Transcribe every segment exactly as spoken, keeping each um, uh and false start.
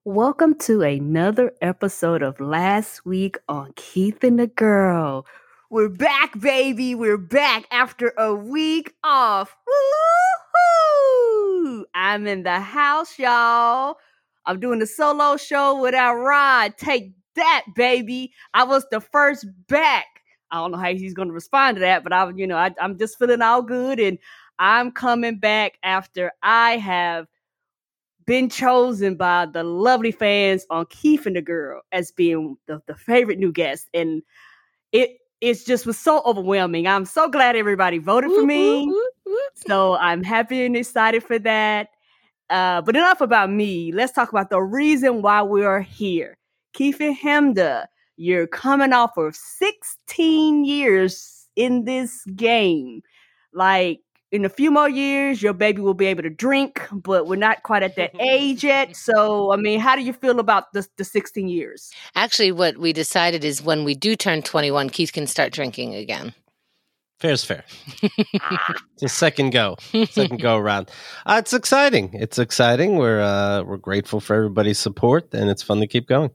Welcome to another episode of Last Week on Keith and the Girl. We're back, baby. We're back after a week off. Woo-hoo! I'm in the house, y'all. I'm doing a solo show without Rod. Take that, baby. I was the first back. I don't know how he's going to respond to that, but I, you know, I, I'm just feeling all good, and I'm coming back after I have been chosen by the lovely fans on Keith and the Girl as being the, the favorite new guest. And it it's just was so overwhelming. I'm so glad everybody voted for me. So I'm happy and excited for that. Uh, but enough about me. Let's talk about the reason why we are here. Keith and Hemda, you're coming off of sixteen years in this game. Like, in a few more years, your baby will be able to drink, but we're not quite at that age yet. So, I mean, how do you feel about the, the sixteen years? Actually, what we decided is when we do turn twenty-one, Keith can start drinking again. Fair's fair. It's a second go, second go around. Uh, it's exciting. It's exciting. We're uh, we're grateful for everybody's support, and it's fun to keep going.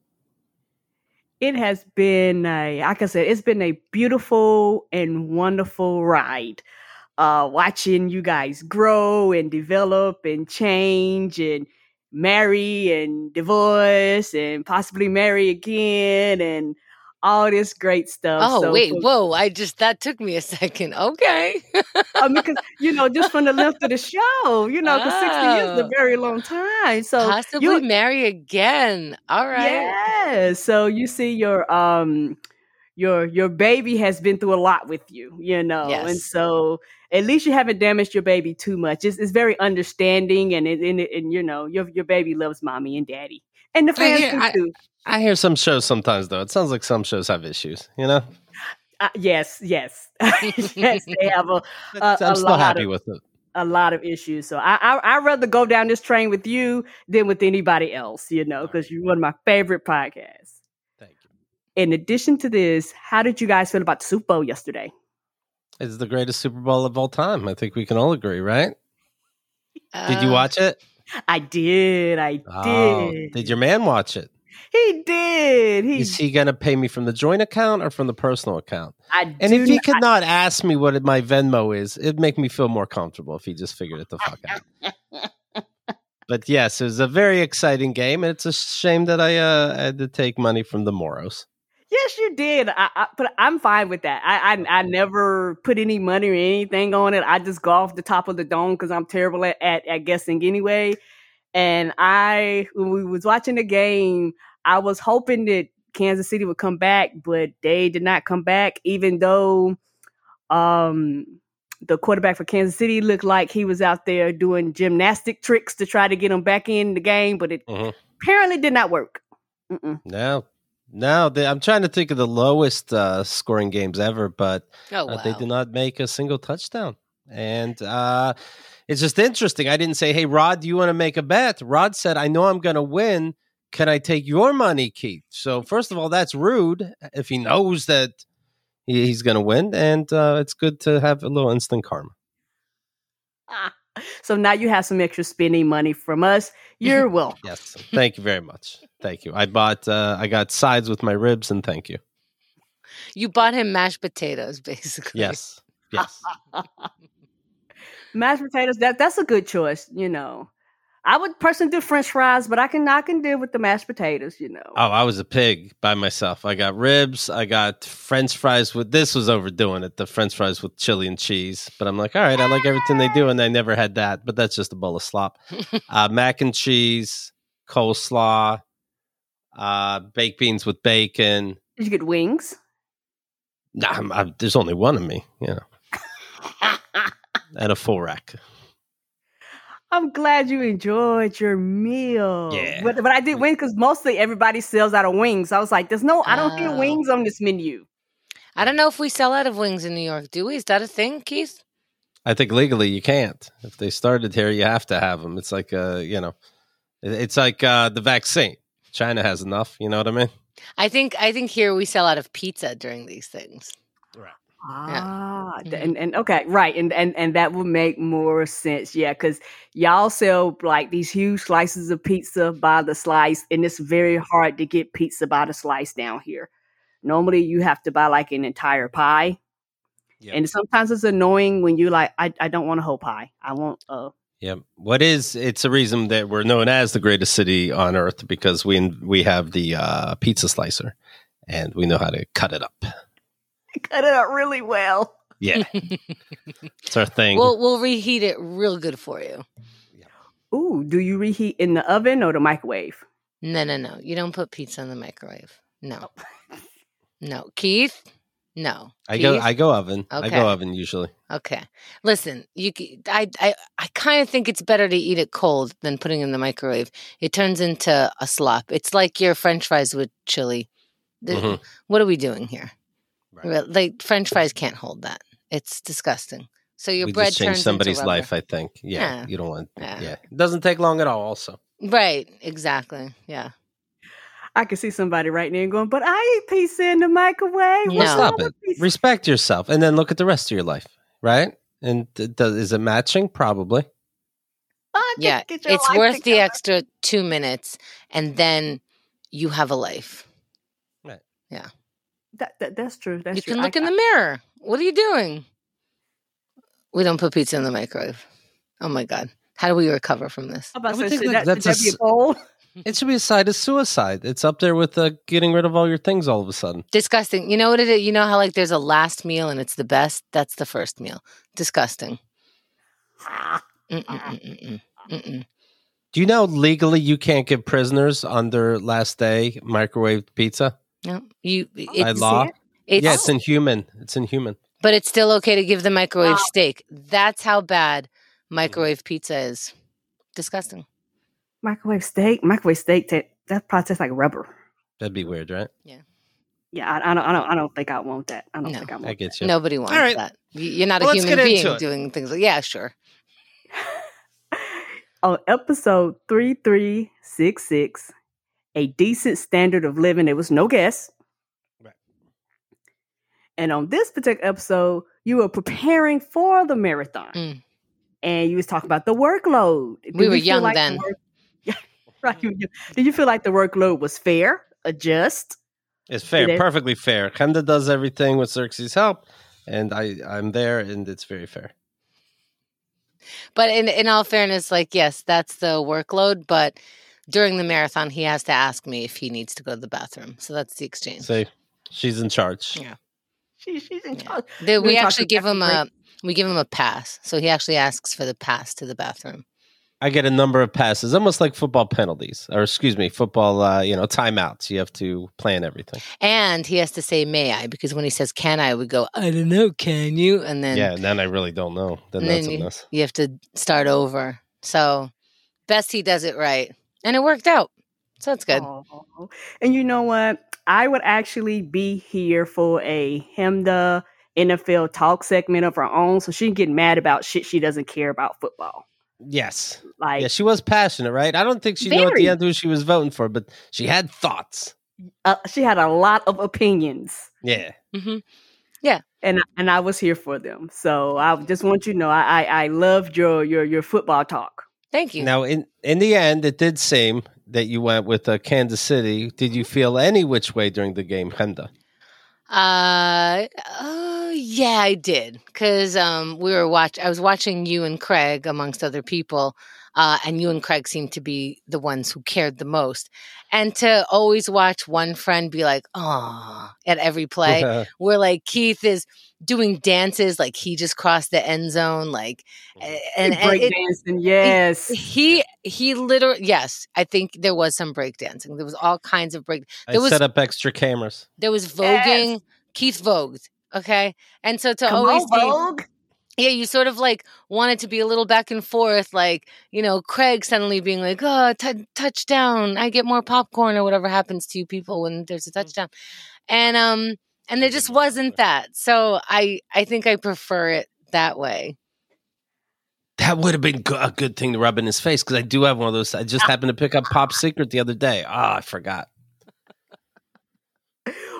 It has been, a, like I said, it's been a beautiful and wonderful ride. Uh, watching you guys grow and develop and change and marry and divorce and possibly marry again and all this great stuff. Oh, so wait, for, whoa. I just, that took me a second. Okay. I mean, because, you know, just from the length of the show, you know, because oh. sixty years is a very long time. So possibly you, marry again. All right. Yeah. So you see your, um, your, your baby has been through a lot with you, you know, yes. And so at least you haven't damaged your baby too much. It's, it's very understanding, and it, and, it, and you know your your baby loves mommy and daddy, and the fans I hear, do too. I, I hear some shows sometimes though. It sounds like some shows have issues. You know? Uh, yes, yes, yes. They have a. a I'm a still lot happy of, with it. A lot of issues. So I I I'd rather go down this train with you than with anybody else. You know, because you're one of my favorite podcasts. Thank you. In addition to this, how did you guys feel about the Super Bowl yesterday? It's the greatest Super Bowl of all time. I think we can all agree, right? Uh, did you watch it? I did. I oh, did. Did your man watch it? He did. He, Is he going to pay me from the joint account or from the personal account? I and if he not, could not ask me what my Venmo is, it'd make me feel more comfortable if he just figured it the fuck out. But yes, it was a very exciting game, and it's a shame that I uh, had to take money from the Moros. Yes, you did. I, I, but I'm fine with that. I, I I never put any money or anything on it. I just go off the top of the dome because I'm terrible at, at, at guessing anyway. And I, when we was watching the game, I was hoping that Kansas City would come back, but they did not come back, even though um, the quarterback for Kansas City looked like he was out there doing gymnastic tricks to try to get them back in the game, but it mm-hmm. apparently did not work. Mm-mm. No. No, they, I'm trying to think of the lowest uh, scoring games ever, but oh, wow. uh, they did not make a single touchdown. And uh, it's just interesting. I didn't say, hey, Rod, do you want to make a bet? Rod said, I know I'm going to win. Can I take your money, Keith? So first of all, that's rude if he knows that he, he's going to win. And uh, it's good to have a little instant karma. Ah. So now you have some extra spending money from us. You're welcome. Yes. Thank you very much. Thank you. I bought, uh, I got sides with my ribs, and thank you. You bought him mashed potatoes, basically. Yes. Yes. Mashed potatoes, that that's a good choice, you know. I would personally do French fries, but I can I can deal with the mashed potatoes, you know. Oh, I was a pig by myself. I got ribs. I got French fries with, this was overdoing it, the French fries with chili and cheese. But I'm like, all right, I like everything they do, and I never had that. But that's just a bowl of slop. uh, mac and cheese, coleslaw, uh, baked beans with bacon. Did you get wings? Nah, I'm, I'm, there's only one of me, you know. And a full rack. I'm glad you enjoyed your meal. Yeah. But, but I did win because mostly everybody sells out of wings. I was like, there's no, I don't hear Oh. wings on this menu. I don't know if we sell out of wings in New York. Do we? Is that a thing, Keith? I think legally you can't. If they started here, you have to have them. It's like, uh, you know, it's like uh, the vaccine. China has enough. You know what I mean? I think I think here we sell out of pizza during these things. Right. Ah, th- Mhm. and, and okay, right, and, and and that would make more sense, yeah, because y'all sell like these huge slices of pizza by the slice, and it's very hard to get pizza by the slice down here. Normally, you have to buy like an entire pie, Yep. and sometimes it's annoying when you like, I, I don't want a whole pie. I want uh Yep. What is? It's a reason that we're known as the greatest city on earth because we we have the uh, pizza slicer, and we know how to cut it up. cut it up really well. Yeah, it's our thing. We'll we'll reheat it real good for you. Ooh, do you reheat in the oven or the microwave? No, no, no. You don't put pizza in the microwave. No. No. Keith? No. I Keith? go I go oven. I Okay. go oven usually. Okay. Listen, you c- I I I kind of think it's better to eat it cold than putting it in the microwave. It turns into a slop. It's like your french fries with chili. The- Mhm. What are we doing here? Right. Well, Like french fries can't hold that. It's disgusting. So your We bread just changed turns somebody's into rubber. life. I think. Yeah, Yeah. you don't want. Yeah. Yeah. it doesn't take long at all. Also, Right, exactly. Yeah. I can see somebody right now going, but I eat pizza in the microwave. No. What's stop wrong it. with pizza? Respect yourself, and then look at the rest of your life. Right? And th- does, is it matching? Probably. Ah, get- Yeah. get your It's life worth the together. extra two minutes and then you have a life. That, that, that's true. That's You true. can look I, in the mirror. What are you doing? We don't put pizza in the microwave. Oh my God. How do we recover from this? I'm about I to would say, think should that that, should that's that be a a poll? It should be a side of suicide. It's up there with uh, getting rid of all your things all of a sudden. Disgusting. You know what it is? You know how like there's a last meal and it's the best? That's the first meal. Disgusting. Mm-mm-mm-mm. Mm-mm. Do you know legally you can't give prisoners on their last day microwave pizza No, you. by It's, law? can't? it's Yeah, it's inhuman. It's inhuman. but it's still okay to give the microwave Wow. steak. That's how bad microwave pizza is. Disgusting. Microwave steak? Microwave steak, ta- that probably tastes like rubber. That'd be weird, right? Yeah, I, I don't, I don't, I don't think I want that. I don't No. think I want I get you. Nobody wants right. that. You- You're not Well, a let's human get being into it. doing things like yeah, sure. On episode three three six six, A Decent Standard of Living, there was no guest. Right. And on this particular episode, you were preparing for the marathon. Mm. And you was talking about the workload. Did We you were feel young like the then. work- Yeah, right. you- you- Did you feel like the workload was fair, a just? It's fair, It is. perfectly fair. Kenda does everything with Xerxes' help, and I, I'm there, and it's very fair. But in in all fairness, like yes, that's the workload. But during the marathon, he has to ask me if he needs to go to the bathroom. So that's the exchange. See, she's in charge. Yeah. She, she's in Yeah. charge. The- You we wanna talk actually give about him the a we give him a pass. So he actually asks for the pass to the bathroom. I get a number of passes, almost like football penalties, or excuse me, football, uh, you know, timeouts. You have to plan everything. And he has to say "May I?" because when he says "Can I?" we go "I don't know, can you?" And then yeah, and then I really don't know. Then and that's then a you, mess. you have to start over. So best he does it right, and it worked out. So it's good. Aw. And you know what? I would actually be here for a Hemda N F L talk segment of her own, so she can get mad about shit she doesn't care about football. Yes. Like, Yeah, she was passionate, right? I don't think she knew at Very. the end who she was voting for, but she had thoughts. uh, she had a lot of opinions, Yeah. hmm and and I was here for them. So I just want you to know, I I, I loved your your your football talk. Thank you. Now, in in the end, it did seem that you went with uh, Kansas City. Did you feel any which way during the game, Henda? Uh, uh yeah, I did because um we were watch. I was watching you and Craig amongst other people, uh, and you and Craig seemed to be the ones who cared the most. And to always watch one friend be like, "Oh," at every play, where like Keith is doing dances, like he just crossed the end zone, like a- and, and break it- dancing, yes. he he literally yes, I think there was some break dancing. There was all kinds of break. I There was set up extra cameras. there was Yes. voguing. Keith vogued. Okay. And so to Come always on, be, Vogue. yeah, you sort of like wanted to be a little back and forth, like, you know, Craig suddenly being like, oh, t- touchdown. I get more popcorn or whatever happens to you people when there's a touchdown. And, um, and there just wasn't that. So I, I think I prefer it that way. That would have been go- a good thing to rub in his face because I do have one of those. I just happened to pick up Pop Secret the other day. Ah, I forgot.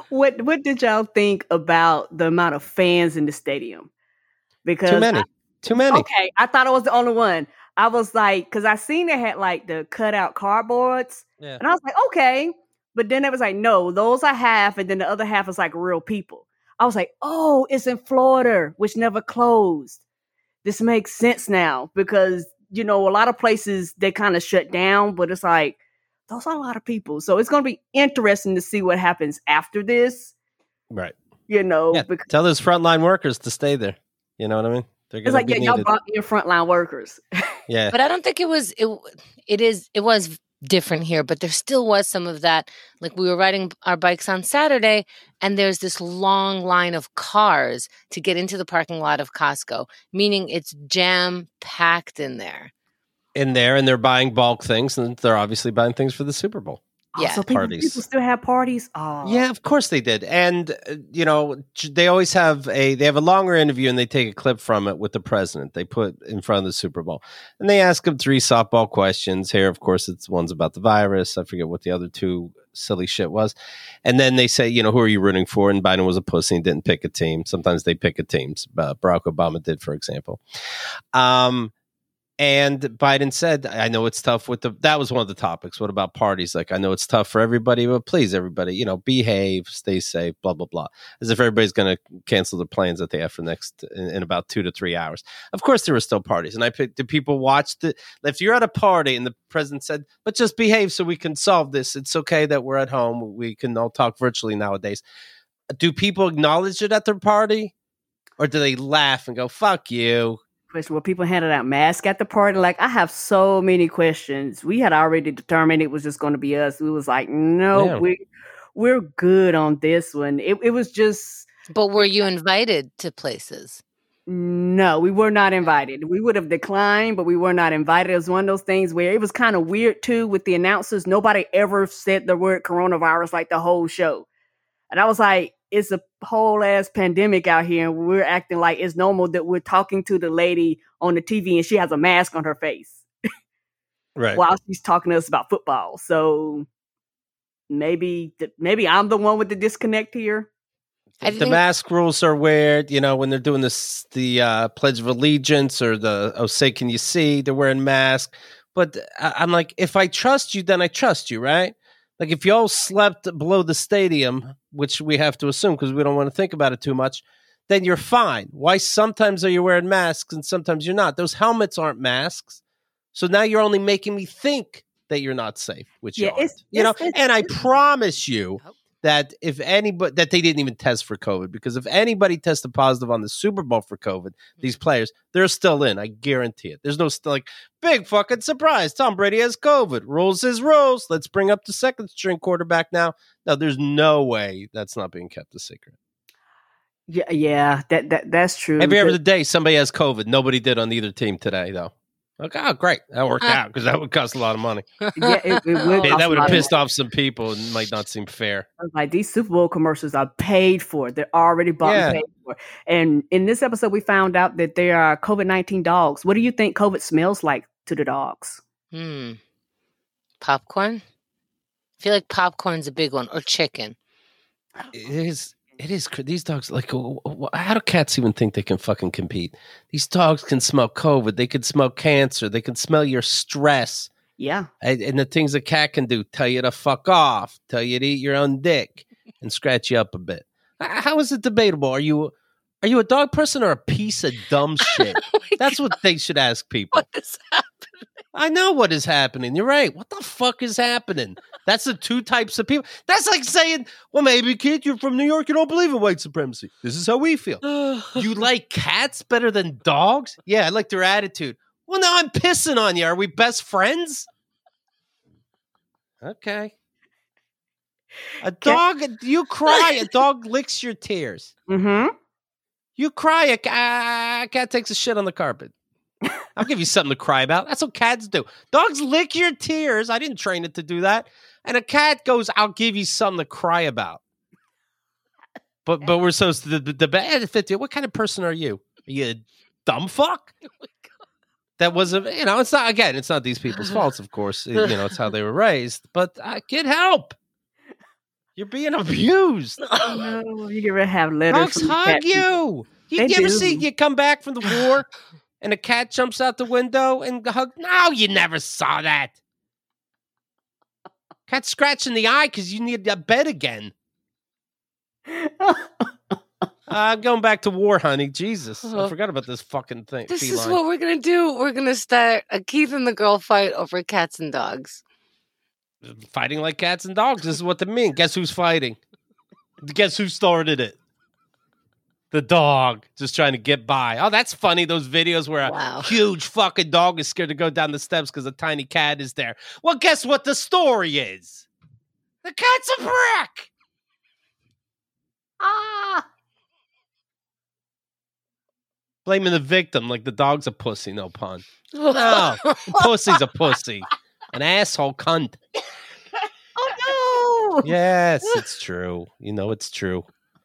what what did y'all think about the amount of fans in the stadium? Because Too many. I, Too many. Okay, I thought I was the only one. I was like, because I seen they had like the cutout cardboards, Yeah. and I was like, okay. But then it was like, no, those are half, and then the other half is like real people. I was like, oh, it's in Florida, which never closed. This makes sense now because, you know, a lot of places they kind of shut down, but it's like, those are a lot of people. So it's going to be interesting to see what happens after this. Right. You know, Yeah, because tell those frontline workers to stay there. You know what I mean? They're it's like, be yeah, y'all needed. brought in frontline workers. Yeah. But I don't think it was, it, it is, it was different here, but there still was some of that. Like we were riding our bikes on Saturday and there's this long line of cars to get into the parking lot of Costco, meaning it's jam packed in there. In there, and they're buying bulk things, and they're obviously buying things for the Super Bowl. Oh, Yeah, so people, parties. people still have parties. Oh, Yeah, of course they did. And, uh, you know, they always have a, they have a longer interview and they take a clip from it with the president. They put in front of the Super Bowl and they ask him three softball questions. Here, of course, it's one's about the virus. I forget what the other two silly shit was. And then they say, you know, who are you rooting for? And Biden was a pussy and didn't pick a team. Sometimes they pick a team. Uh, Barack Obama did, for example. Um, And Biden said, I know it's tough with the, that was one of the topics. What about parties? Like, I know it's tough for everybody, but please, everybody, you know, behave, stay safe, blah, blah, blah. As if everybody's going to cancel the plans that they have for next, in, in about two to three hours. Of course, there were still parties. And I picked, did people watch it? If you're at a party and the president said, but just behave so we can solve this. It's okay that we're at home. We can all talk virtually nowadays. Do people acknowledge it at their party? Or do they laugh and go, fuck you? Question: Were people handing out masks at the party? Like, I have so many questions. We had already determined it was just going to be us. We was like, no, Yeah. we we're good on this one. It it was just But were you invited to places? no. We were not invited. We would have declined, but we were not invited. It was one of those things where it was kind of weird too with the announcers. Nobody ever said the word coronavirus like the whole show, and I was like, it's a whole ass pandemic out here, and we're acting like it's normal that we're talking to the lady on the T V and she has a mask on her face Right. while she's talking to us about football. So maybe, th- maybe I'm the one with the disconnect here. I The think- mask rules are weird, you know, when they're doing this, the uh, Pledge of Allegiance or the, oh, say, can you see? They're wearing masks. But I- I'm like, if I trust you, then I trust you, right? Like if you all slept below the stadium, which we have to assume because we don't want to think about it too much, then you're fine. Why sometimes are you wearing masks and sometimes you're not? Those helmets aren't masks. So now you're only making me think that you're not safe, which Yeah, you aren't. it's- You know, it's- it's- and I it's- promise you that if anybody, that they didn't even test for COVID, because if anybody tested positive on the Super Bowl for COVID, these players, they're still in. I guarantee it. There's no st- like big fucking surprise. Tom Brady has COVID. Rules is rules. Let's bring up the second string quarterback now. No, there's no way that's not being kept a secret. Yeah, yeah, that that that's true. Every other But- day, somebody has COVID. Nobody did on either team today, though. Like, oh, great. That worked out because that would cost a lot of money. yeah, it, it would Oh, Hey, cost that a would lot have of pissed off some people and might not seem fair. I was like, these Super Bowl commercials are paid for. They're already bought Yeah. and paid for. And in this episode, we found out that there are COVID nineteen dogs. What do you think COVID smells like to the dogs? Hmm. Popcorn? I feel like popcorn's a big one. Or chicken. It is. It is. cr- These dogs, like, wh- wh- how do cats even think they can fucking compete? These dogs can smell COVID. They can smell cancer. They can smell your stress. Yeah. And, and the things a cat can do, tell you to fuck off, tell you to eat your own dick, and scratch you up a bit. H- How is it debatable? Are you are you a dog person or a piece of dumb shit? That's what they should ask people. What is happening? I know what is happening. You're right. What the fuck is happening? That's the two types of people. That's like saying, well, maybe, kid, you're from New York. You don't believe in white supremacy. This is how we feel. You like cats better than dogs? Yeah, I like their attitude. Well, now I'm pissing on you. Are we best friends? Okay. A dog, you cry, a dog licks your tears. Mm-hmm. You cry, a ca- a cat takes a shit on the carpet. I'll give you something to cry about. That's what cats do. Dogs lick your tears. I didn't train it to do that. And a cat goes, I'll give you something to cry about. But but we're supposed to the the what kind of person are you? Are you a dumb fuck? That wasn't, you know, it's not, again, it's not these people's faults, of course. It- you know, it's how they were raised. But uh, get help. You're being abused. Oh, no, you get ready to have letters. Dogs from the hug cat you. You, They you ever do. see you come back from the war and a cat jumps out the window and hug? No, you never saw that. Cat scratching the eye because you need a bed again. people. Uh, going back to war, honey. Jesus, I Uh-huh. forgot about this fucking thing. This feline. is what we're gonna do. We're gonna start a Keith and the girl fight over cats and dogs. Fighting like cats and dogs. This is what they mean. Guess who's fighting? Guess who started it? The dog, just trying to get by. Oh, that's funny. Those videos where a Wow. huge fucking dog is scared to go down the steps because a tiny cat is there. Well, guess what the story is? The cat's a prick. Ah. Blaming the victim like the dog's a pussy. No pun. No, pussy's a pussy. An asshole cunt. Oh no. Yes, it's true. You know it's true.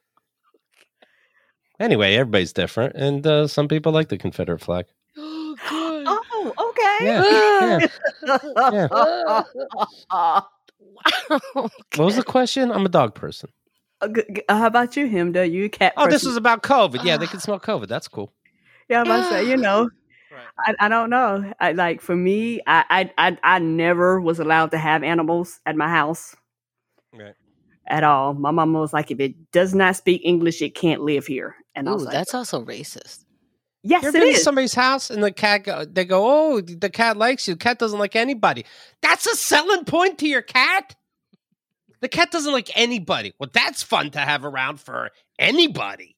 Anyway, everybody's different, and uh, some people like the Confederate flag. Oh, good. Oh, okay. Yeah, yeah. Wow. What was the question? I'm a dog person. Uh, g- g- How about you, Himda? You a cat Oh, this person. was about COVID. Yeah, they can smell COVID. That's cool. Yeah, I'm about to say, you know, I, I don't know. I, like for me, I, I I I never was allowed to have animals at my house Right. at all. My mama was like, if it does not speak English, it can't live here. And I Ooh, was like, that's also racist. yes, You it ever been to is. somebody's house and the cat go, they go, oh, the cat likes you. The cat doesn't like anybody. That's a selling point to your cat. The cat doesn't like anybody. Well, that's fun to have around for anybody.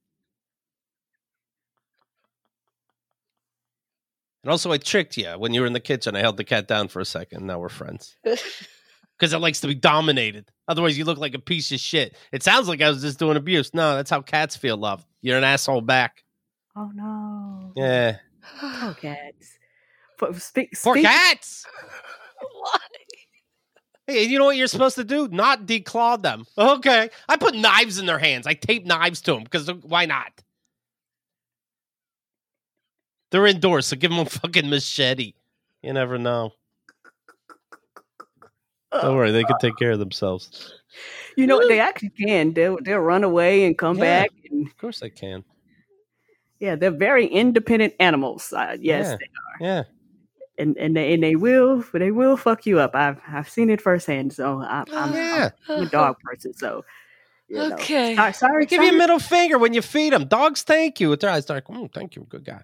And also, I tricked you when you were in the kitchen. I held the cat down for a second. Now we're friends. Because it likes to be dominated. Otherwise, you look like a piece of shit. It sounds like I was just doing abuse. No, that's how cats feel love. You're an asshole back. Oh no. Yeah. Poor cats. For, speak, Poor speak- cats. Why? Hey, you know what you're supposed to do? Not declaw them. Okay. I put knives in their hands. I tape knives to them because why not? They're indoors, so give them a fucking machete. You never know. Don't worry, they can take care of themselves. You know, they actually can. They'll they'll run away and come Yeah. back. And Of course they can. yeah, they're very independent animals. Uh, yes, Yeah. they- Yeah. and and they, and they will they will fuck you up. I've I've seen it firsthand. So I, I'm, Yeah. I'm a dog person. So you know. Okay. Sorry, sorry, They give you a sorry. middle finger when you feed them. Dogs thank you with their eyes. They're like, mm, thank you, good guy.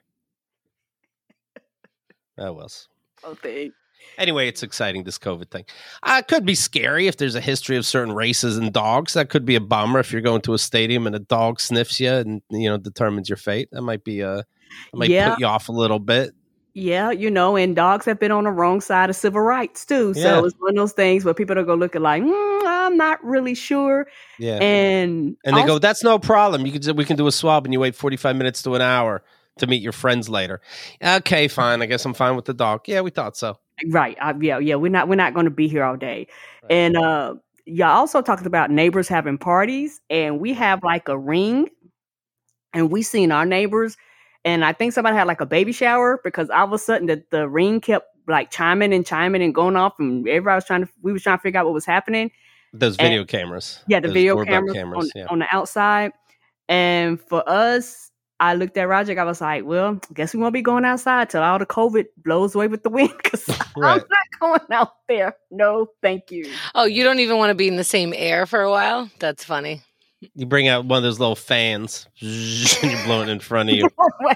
That was. Oh, thank- Anyway, it's exciting, this COVID thing. Uh, it could be scary if there's a history of certain races and dogs. That could be a bummer if you're going to a stadium and a dog sniffs you and, you know, determines your fate. That might be a, that might Yeah. put you off a little bit. Yeah, you know, and dogs have been on the wrong side of civil rights too. So Yeah. it's one of those things where people are going to look at like, mm, I'm not really sure. Yeah. And And they also- go, that's no problem. You can, we can do a swab and you wait forty-five minutes to an hour to meet your friends later. Okay, fine. I guess I'm fine with the dog. Yeah, we thought so. right, uh, yeah, yeah, we're not we're not going to be here all day. And uh, y'all also talked about neighbors having parties, and we have like a ring, and we seen our neighbors, and I think somebody had like a baby shower because all of a sudden the, the ring kept like chiming and chiming and going off, and everybody was trying to we was trying to figure out what was happening. Those And- video cameras. Yeah, the Those video doorbell cameras, on, yeah. on the outside. And for us, I looked at Roger. I was like, well, I guess we won't be going outside till all the COVID blows away with the wind because Right. I'm not going out there. No, thank you. Oh, you don't even want to be in the same air for a while? That's funny. You bring out one of those little fans and you're blowing in front of you.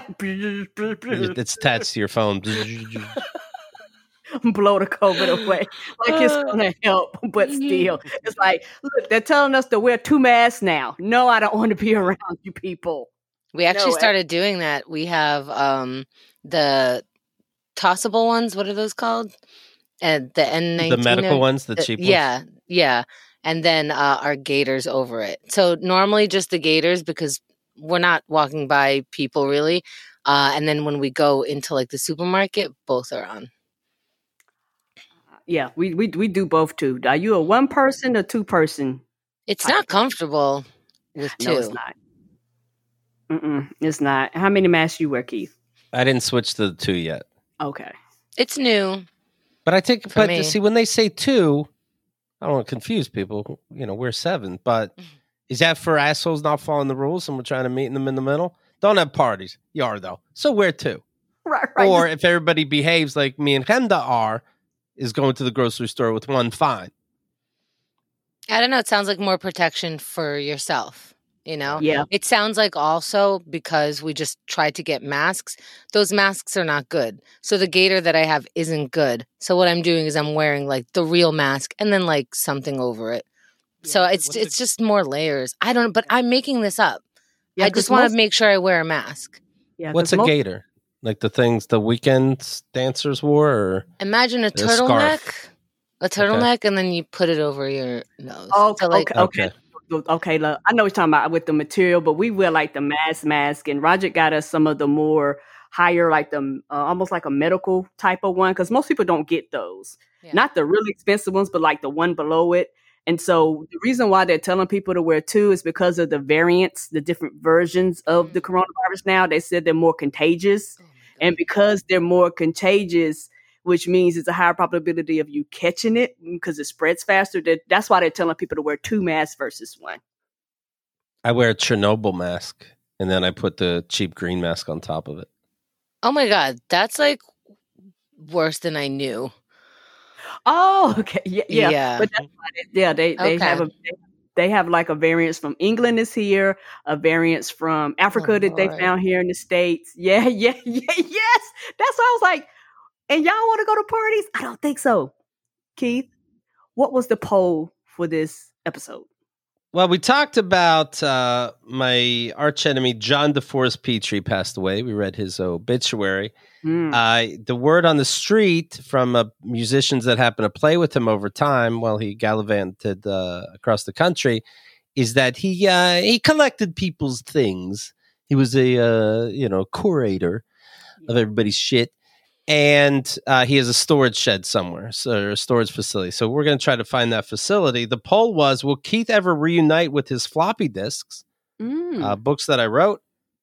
It's attached to your phone. Blow the COVID away. Like it's going to help, but still. It's like, look, they're telling us to wear two masks now. No, I don't want to be around you people. We actually No, I- started doing that. We have um, the tossable ones. What are those called? And the N nineteen. The medical ones, the the- cheap ones. Yeah, yeah. And then uh, our gaiters over it. So normally just the gaiters because we're not walking by people really. Uh, and then when we go into like the supermarket, both are on. Yeah, we, we, we do both too. Are you a one person or two person? It's I- not comfortable with two. No, it's not. Mm-mm, it's not. How many masks you wear, Keith? I didn't switch to the two yet. Okay. It's new. But I think, For but me. see, when they say two, I don't want to confuse people. You know, we're seven, but is that for assholes not following the rules and we're trying to meet them in the middle? Don't have parties. You are, though. So we're two. Right, right. Or if everybody behaves like me and Hemda are, is going to the grocery store with one fine. I don't know. It sounds like more protection for yourself. You know, Yeah. It sounds like also because we just tried to get masks, those masks are not good. So the gaiter that I have isn't good. So what I'm doing is I'm wearing like the real mask and then like something over it. So it's What's it's the- just more layers. I don't, but I'm making this up. Yeah, I 'cause just want most- to make sure I wear a mask. Yeah, What's 'cause a most- gaiter? Like the things the weekend dancers wore? Or Imagine a A turtleneck, scarf. a turtleneck, and then you put it over your nose. Oh, So, like, okay, okay. Okay, look, I know what you're talking about with the material, but we wear like the mask mask, and Roger got us some of the more higher, like the uh, almost like a medical type of one, because most people don't get those. Yeah. Not the really expensive ones, but like the one below it. And so the reason why they're telling people to wear two is because of the variants, the different versions of the coronavirus now. They said they're more contagious. Oh my God. And because they're more contagious, which means it's a higher probability of you catching it because it spreads faster. That, that's why they're telling people to wear two masks versus one. I wear a Chernobyl mask, and then I put the cheap green mask on top of it. Oh my God, that's like worse than I knew. Oh, okay. Yeah, yeah. Yeah. But that's why they, yeah, they, they Okay. have a they, they have like a variance from England is here, a variance from Africa Oh, that they Lord. found here in the States. Yeah, yeah, yeah, yes. That's why I was like, and y'all want to go to parties? I don't think so. Keith, what was the poll for this episode? Well, we talked about uh, my archenemy, John DeForest Petrie, passed away. We read his obituary. Mm. Uh, the word on the street from uh, musicians that happened to play with him over time while he gallivanted uh, across the country is that he uh, he collected people's things. He was a uh, you know curator of everybody's shit. And uh, he has a storage shed somewhere, so a storage facility. So we're going to try to find that facility. The poll was, will Keith ever reunite with his floppy disks, Mm. uh, books that I wrote?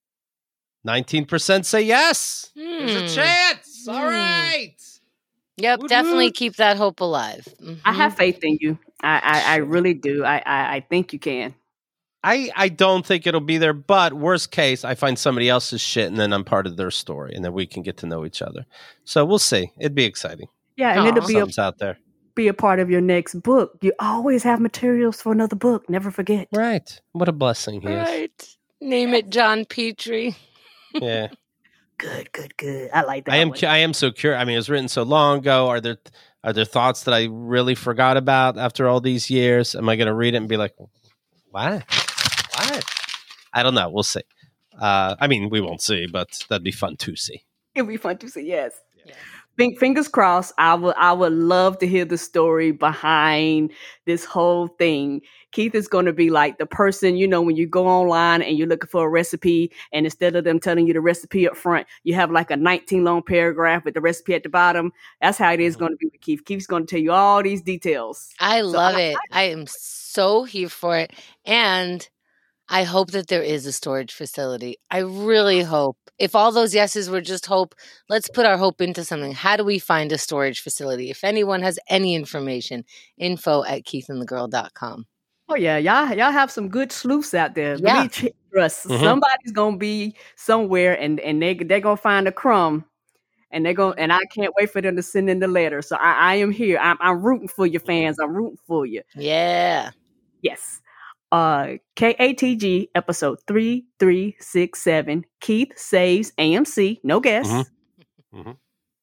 nineteen percent say yes. There's a Hmm. chance. All Hmm. right. Yep, Woot definitely woot. keep that hope alive. I Mhm. have faith in you. I, I, I really do. I, I, I think you can. I, I don't think it'll be there, but worst case, I find somebody else's shit and then I'm part of their story and then we can get to know each other. So we'll see. It'd be exciting. Yeah, and Aw. it'll be a, Something's out there. be a part of your next book. You always have materials for another book. Never forget. Right. What a blessing he is. Right. Name it John Petrie. Yeah. Good, good, good. I like that. I am one. cu- I am so curious. I mean, it was written so long ago. Are there are there thoughts that I really forgot about after all these years? Am I going to read it and be like, what? What? I don't know. We'll see. Uh, I mean, we won't see, but that'd be fun to see. It'll be fun to see. Yes. Yeah. Think, fingers crossed. I would. I would love to hear the story behind this whole thing. Keith is going to be like the person, you know, when you go online and you're looking for a recipe, and instead of them telling you the recipe up front, you have like a nineteen long paragraph with the recipe at the bottom. That's how it is going to be with Keith. Keith's going to tell you all these details. I So love I- it. I am so here for it. And I hope that there is a storage facility. I really hope. If all those yeses were just hope, let's put our hope into something. How do we find a storage facility? If anyone has any information, info at keith and the girl dot com. Oh yeah, y'all y'all have some good sleuths out there. Yeah. Believe trust. Mhm. Somebody's gonna be somewhere, and and they they're gonna find a crumb, and they're gonna and I can't wait for them to send in the letter. So I, I am here. I'm I'm rooting for you, fans. I'm rooting for you. Yeah. Yes. Uh, K A T G episode three three six seven. Keith saves A M C. No guess. Mhm.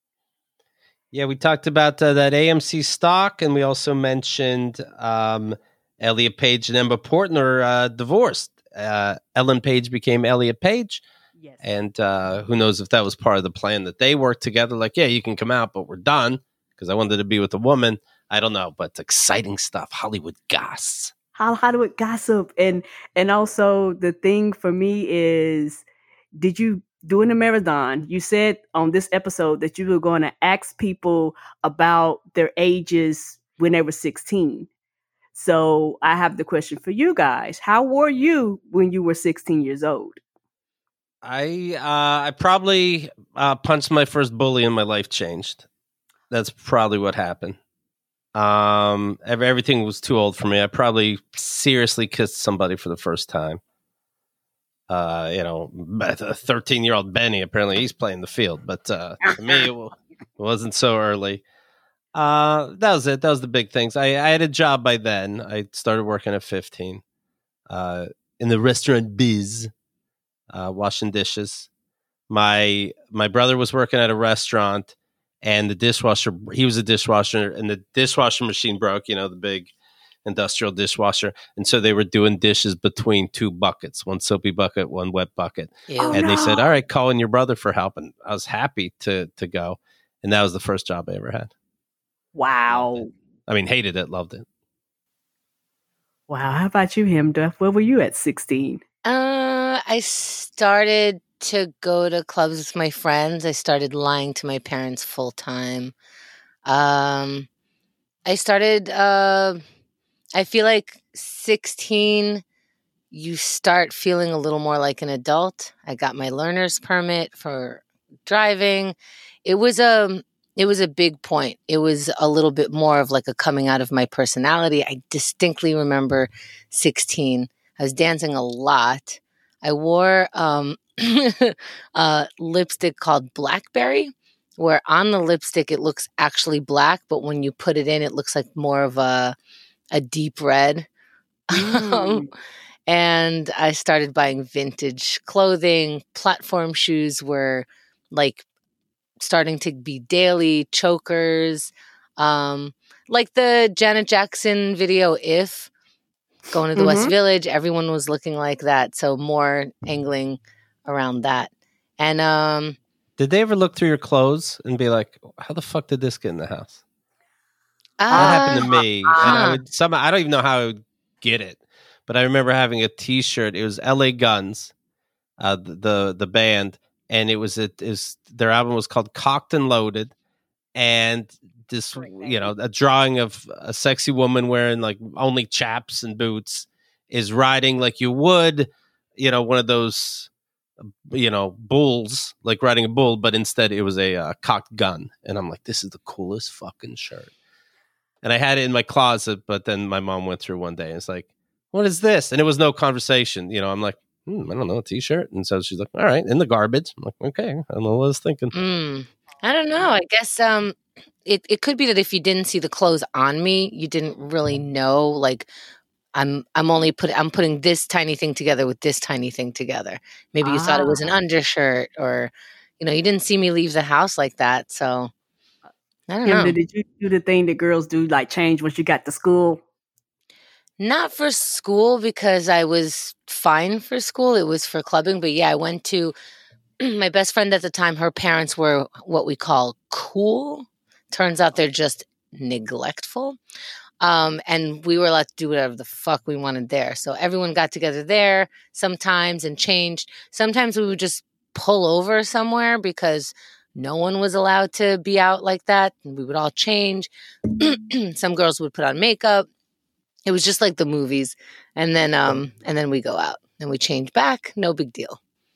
Yeah, we talked about uh, that A M C stock, and we also mentioned um, Elliot Page and Emma Portner uh, divorced. Uh, Ellen Page became Elliot Page, Yes. and uh, who knows if that was part of the plan that they worked together. Like, yeah, you can come out, but we're done because I wanted to be with a woman. I don't know, but exciting stuff. Hollywood goss. How how do it gossip? And and also the thing for me is, did you during the marathon, you said on this episode that you were going to ask people about their ages when they were sixteen. So I have the question for you guys. How were you when you were sixteen years old? I uh, I probably uh, punched my first bully and my life changed. That's probably what happened. Um, ev- everything was too old for me. I probably seriously kissed somebody for the first time. Uh, you know, a thirteen-year-old Benny, apparently he's playing the field, but uh, for me, it, w- it wasn't so early. Uh, that was it. That was the big things. I, I had a job by then. I started working at fifteen uh, in the restaurant biz, uh, washing dishes. My my brother was working at a restaurant, and the dishwasher, he was a dishwasher, and the dishwasher machine broke, you know, the big industrial dishwasher. And so they were doing dishes between two buckets, one soapy bucket, one wet bucket. Oh, and they no. said, all right, call in your brother for help. And I was happy to to go. And that was the first job I ever had. Wow. I mean, hated it, loved it. Wow. How about you, Hemda? Where were you at sixteen? Uh, I started to go to clubs with my friends. I started lying to my parents full time. Um, I started, uh, I feel like sixteen, you start feeling a little more like an adult. I got my learner's permit for driving. It was a, it was a big point. It was a little bit more of like a coming out of my personality. I distinctly remember sixteen. I was dancing a lot. I wore um, a lipstick called Blackberry, where on the lipstick it looks actually black, but when you put it in, it looks like more of a a deep red. Mm. And I started buying vintage clothing. Platform shoes were like starting to be daily. Chokers, um, like the Janet Jackson video, If. Going to the West Mhm. Village, everyone was looking like that. So more angling around that. And um, Did they ever look through your clothes and be like, how the fuck did this get in the house? uh, That happened to me. And I huh. would some I don't even know how I would get it. But I remember having a T-shirt. It was L A Guns, uh, the, the the band, and it was it is their album was called Cocked and Loaded, and this Great you know name. a drawing of a sexy woman wearing like only chaps and boots is riding like you would, you know, one of those, you know, bulls, like riding a bull, but instead it was a uh, cocked gun, and I'm like, this is the coolest fucking shirt. And I had it in my closet, but then my mom went through one day and it's like, what is this? And it was no conversation. You know, I'm like, hmm, I don't know, a T-shirt. And so she's like, all right, in the garbage. I'm like, okay, I don't know what I was thinking. Mm, I don't know. I guess um, it, it could be that if you didn't see the clothes on me, you didn't really know. Like I'm I'm only put I'm putting this tiny thing together with this tiny thing together. Maybe you thought it was an Ah. undershirt, or you know, you didn't see me leave the house like that. So I don't know. Hemda, did you do the thing that girls do, like change once you got to school? Not for school because I was fine for school. It was for clubbing. But yeah, I went to my best friend at the time. Her parents were what we call cool. Turns out they're just neglectful. Um, and we were allowed to do whatever the fuck we wanted there. So everyone got together there sometimes and changed. Sometimes we would just pull over somewhere because no one was allowed to be out like that. And we would all change. Some girls would put on makeup. It was just like the movies. And then um and then we go out and we change back. No big deal.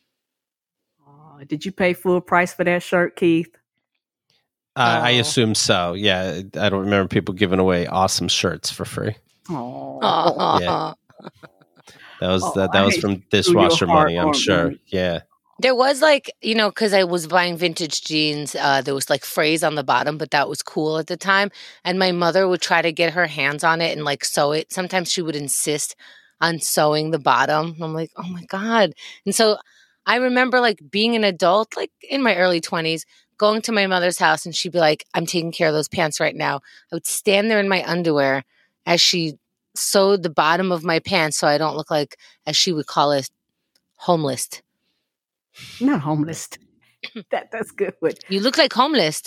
Oh, did you pay full price for that shirt, Keith? Uh, I Oh. assume so. Yeah, I don't remember people giving away awesome shirts for free. Oh, Aw. That was Oh, that, I that was hate from you threw your dishwasher money, I'm hard-earned sure. money. Yeah. There was like, you know, because I was buying vintage jeans, uh, there was like phrase on the bottom, but that was cool at the time. And my mother would try to get her hands on it and like sew it. Sometimes she would insist on sewing the bottom. I'm like, oh my God. And so I remember like being an adult, like in my early twenties, going to my mother's house and she'd be like, I'm taking care of those pants right now. I would stand there in my underwear as she sewed the bottom of my pants so I don't look like, as she would call it, homeless. Not homeless. that that's good. But, You look like homeless.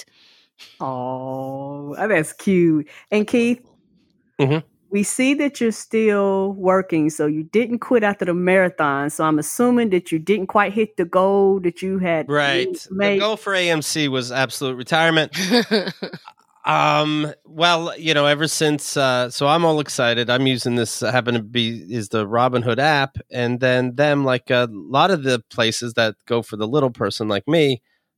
oh, that's cute. And Keith, Mhm. we see that you're still working, so you didn't quit after the marathon. So I'm assuming that you didn't quite hit the goal that you had Right. The made. goal for A M C was absolute retirement. Um, well, you know, ever since, uh, so I'm all excited. I'm using this, uh, happen to be, is the Robinhood app. And then them, like a lot of the places that go for the little person like me,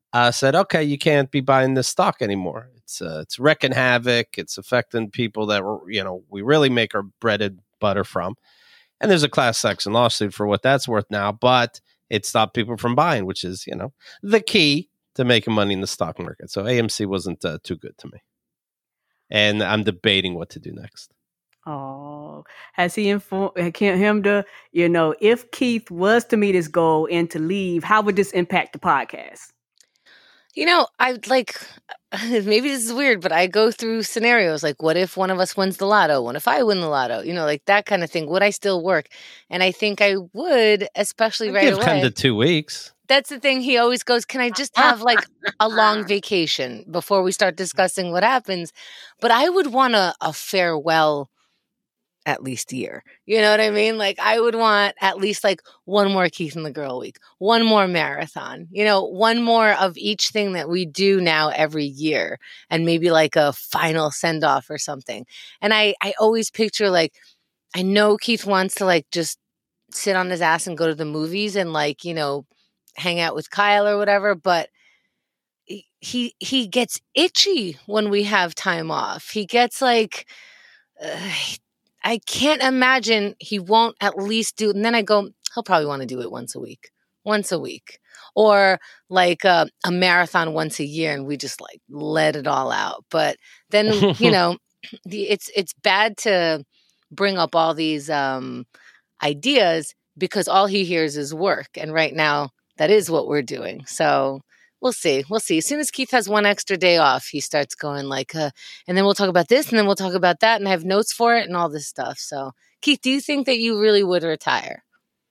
uh, said, okay, you can't be buying this stock anymore. It's uh, it's wrecking havoc. It's affecting people that you know we really make our bread and butter from. And there's a class action lawsuit for what that's worth now, but it stopped people from buying, which is you know the key to making money in the stock market. So A M C wasn't uh, too good to me, and I'm debating what to do next. Oh, has he informed him to, you know, if Keith was to meet his goal and to leave, how would this impact the podcast? You know, I like, maybe this is weird, but I go through scenarios like, what if one of us wins the lotto? What if I win the lotto? You know, like that kind of thing. Would I still work? And I think I would, especially I'd right give away. ten to two weeks. That's the thing. He always goes, can I just have like a long vacation before we start discussing what happens? But I would want a, a farewell at least year. You know what I mean? Like I would want at least like one more Keith and the Girl week, one more marathon, you know, one more of each thing that we do now every year, and maybe like a final send off or something. And I, I always picture like, I know Keith wants to like just sit on his ass and go to the movies and like, you know, hang out with Kyle or whatever, but he, he gets itchy when we have time off. He gets like, uh, I can't imagine he won't at least do, and then I go, he'll probably want to do it once a week, once a week, or like a, a marathon once a year, and we just like let it all out. But then, you know, the, it's it's bad to bring up all these um, ideas because all he hears is work, and right now that is what we're doing. So we'll see. We'll see. As soon as Keith has one extra day off, he starts going like, uh, and then we'll talk about this, and then we'll talk about that, and I have notes for it and all this stuff. So, Keith, do you think that you really would retire?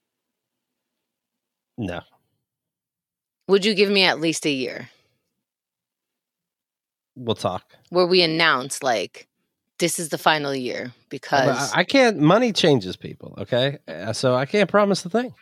No. Would you give me at least a year? We'll talk. Where we announce, like, this is the final year because... I, I can't, money changes people, okay? So I can't promise a thing.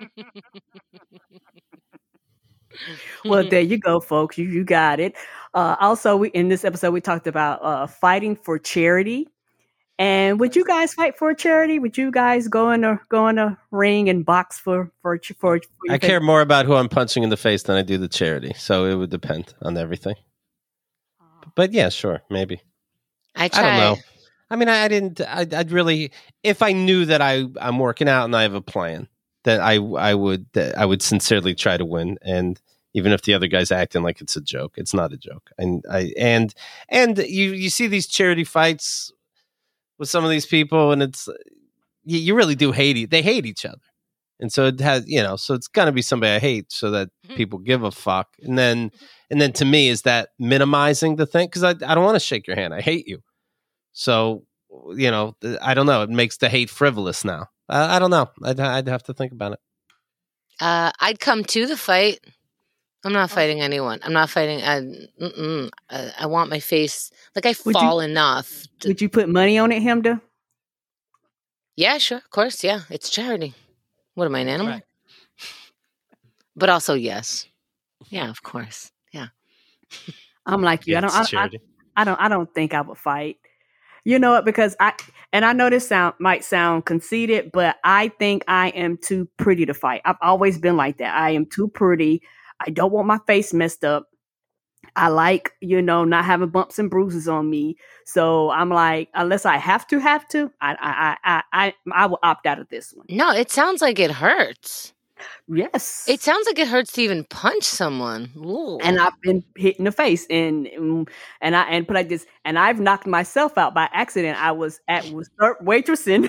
Well, there you go, folks. You you got it. Uh, also, we in this episode we talked about uh, fighting for charity. And would you guys fight for a charity? Would you guys go in a go in a ring and box for for for? for I care more about who I'm punching in the face than I do the charity. So it would depend on everything. But yeah, sure, maybe. I try. I don't know. I mean, I, I didn't. I, I'd really, if I knew that I I'm working out and I have a plan, that I I would that I would sincerely try to win. And even if the other guy's acting like it's a joke, it's not a joke. And I and and you you see these charity fights with some of these people, and it's you, you really do hate it. They hate each other, and so it has you know. So it's gonna be somebody I hate, so that people give a fuck. And then and then to me, is that minimizing the thing? Because I I don't want to shake your hand. I hate you. So you know, I don't know. It makes the hate frivolous now. I, I don't know. I'd I'd have to think about it. Uh, I'd come to the fight. I'm not fighting anyone. I'm not fighting. I, mm-mm. I, I want my face. Like, I Would fall you- enough. to- Would you put money on it, Hemda? yeah, sure. Of course. Yeah. It's charity. What am I, an animal? Right. But also, yes. Yeah, of course. Yeah. I'm like you. Yeah, I don't. it's I, I, charity. I don't. I don't think I would fight. You know what? Because I and I know this sound might sound conceited, but I think I am too pretty to fight. I've always been like that. I am too pretty. I don't want my face messed up. I like, you know, not having bumps and bruises on me. So I'm like, unless I have to, have to, I, I, I, I, I will opt out of this one. No, it sounds like it hurts. Yes, It sounds like it hurts to even punch someone. Ooh. and I've been hit in the face, and and I and put like this, and I've knocked myself out by accident. I was at was waitressing,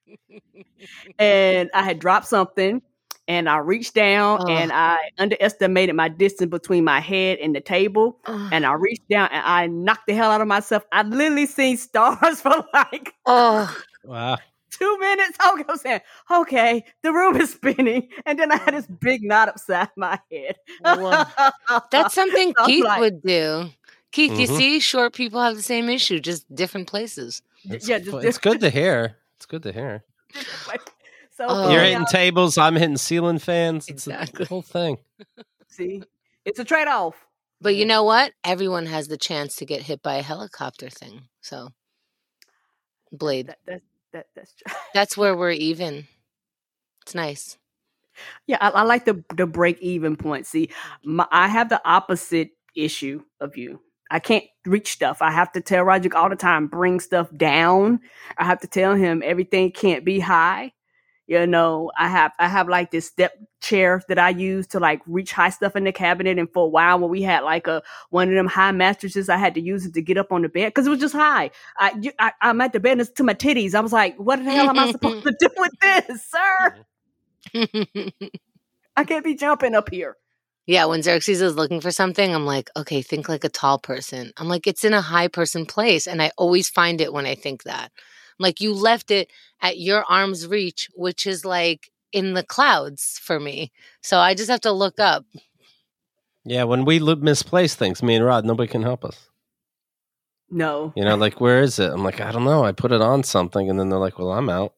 and I had dropped something. And I reached down Ugh. and I underestimated my distance between my head and the table. Ugh. And I reached down and I knocked the hell out of myself. I literally seen stars for like Oh, Wow. two minutes. Okay, I'm saying, okay, the room is spinning. And then I had this big knot upside my head. Whoa. That's something I'm Keith like- would do. Keith, you Mhm. see, short people have the same issue, just different places. It's, Yeah, just it's good to hear. It's good to hear. So Oh. You're yeah, hitting tables. I'm hitting ceiling fans. It's Exactly. the whole thing. see, it's a trade off. But you know what? Everyone has the chance to get hit by a helicopter thing. So, Blade, That, that, that, that's true. that's where we're even. It's nice. Yeah, I, I like the the break even point. See, my, I have the opposite issue of you. I can't reach stuff. I have to tell Roger all the time, bring stuff down. I have to tell him everything can't be high. You know, I have I have like this step chair that I use to like reach high stuff in the cabinet. And for a while, when we had like a one of them high mattresses, I had to use it to get up on the bed because it was just high. I, you- I I'm at the bed and it's to my titties. I was like, what the hell am I supposed to do with this, sir? I can't be jumping up here. Yeah, when Xerxes is looking for something, I'm like, okay, think like a tall person. I'm like, it's in a high person place. And I always find it when I think that. I'm like, you left it at your arm's reach, which is like in the clouds for me. So I just have to look up. Yeah, when we lo- misplace things, me and Rod, nobody can help us. No. You know, like, where is it? I'm like, I don't know. I put it on something, and then they're like, well, I'm out.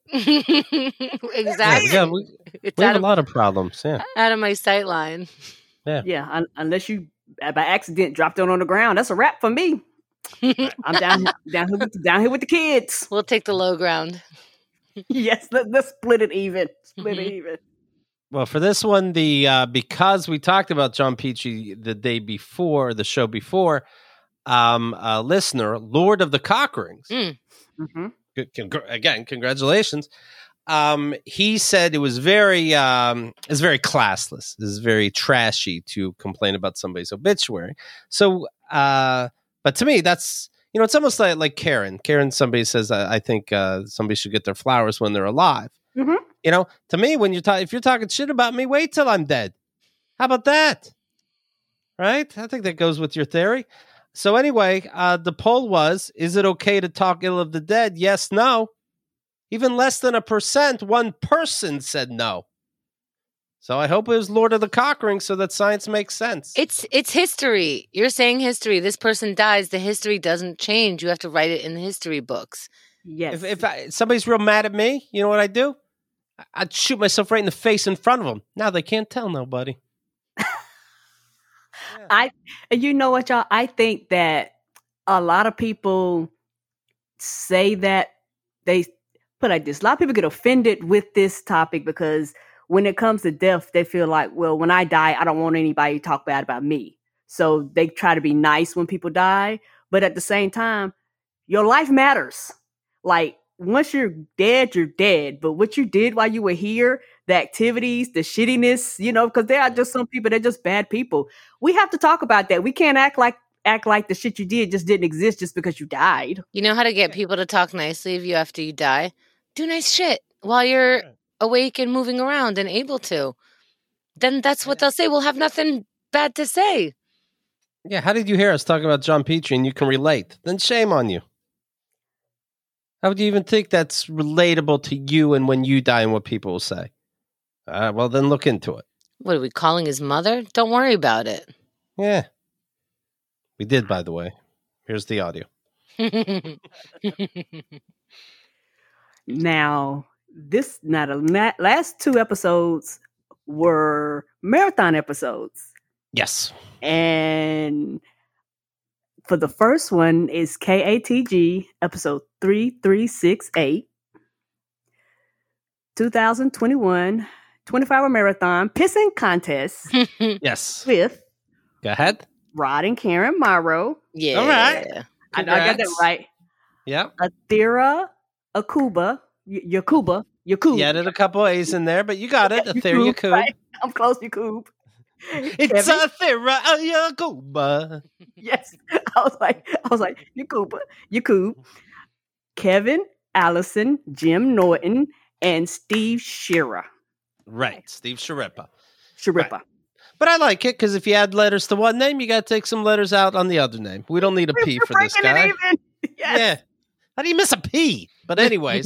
Exactly. Yeah, we, It's we have out a of, lot of problems. Yeah. out of my sight line. Yeah, un- unless you uh, by accident dropped it on the ground, that's a wrap for me. I'm down down here with, down here with the kids. We'll take the low ground. Yes, let, let's split it even. Split it even. Well, for this one, the uh, because we talked about John Petrie the day before, the show before, um, a listener, Lord of the Cockrings, Mm. Mm-hmm. good, congr- again, congratulations. Um, he said it was very, um, it's very classless. It's very trashy to complain about somebody's obituary. So, uh, but to me, that's, you know, it's almost like, like Karen. Karen, somebody says, I, I think uh, somebody should get their flowers when they're alive. Mm-hmm. You know, to me, when you're talking, if you're talking shit about me, wait till I'm dead. How about that? Right? I think that goes with your theory. So anyway, uh, the poll was, is it okay to talk ill of the dead? Yes, no. Even less than a percent, one person said no. So I hope it was Lord of the Cockring so that science makes sense. It's it's history. You're saying history. This person dies. The history doesn't change. You have to write it in the history books. Yes. If, if I, somebody's real mad at me, you know what I do? I- I'd shoot myself right in the face in front of them. Now they can't tell nobody. I, and you know what, y'all? I think that a lot of people say that they put like this. A lot of people get offended with this topic because when it comes to death, they feel like, well, when I die, I don't want anybody to talk bad about me. So they try to be nice when people die. But at the same time, your life matters. Like, once you're dead, you're dead. But what you did while you were here, the activities, the shittiness, you know, because there are just some people, they're just bad people. We have to talk about that. We can't act like act like the shit you did just didn't exist just because you died. You know how to get people to talk nicely of you after you die? Do nice shit while you're awake and moving around and able to. Then that's what they'll say. We'll have nothing bad to say. Yeah, how did you hear us talking about John Petrie and you can relate? Then shame on you. How would you even think that's relatable to you and when you die and what people will say? Uh, well, then look into it. What are we calling his mother? Don't worry about it. Yeah. We did, by the way. Here's the audio. Now, this now the na- last two episodes were marathon episodes, Yes. and for the first one is K A T G episode three three six eight, twenty twenty-one twenty-four hour marathon pissing contest Yes. with Go ahead. Rod and Karen Morrow. Yeah. All right. I, I got that Congrats. right. Yeah. Athera Akuba. Y- Yakuba. Yakub. You added a couple A's in there, but you got it. Yakub, Athera Yakub. right? I'm close, Yakub. It's Kevin? Athera Yakuba. Yes. I was like, I was like, Yakuba, Yakub, Kevin, Allison, Jim Norton, and Steve Shearer. Right. Steve Sharippa. Sharippa. Right. But I like it because if you add letters to one name, you got to take some letters out on the other name. We don't need a We're- P we're for this breaking it guy. even. Yes. Yeah. How do you miss a P? But anyways,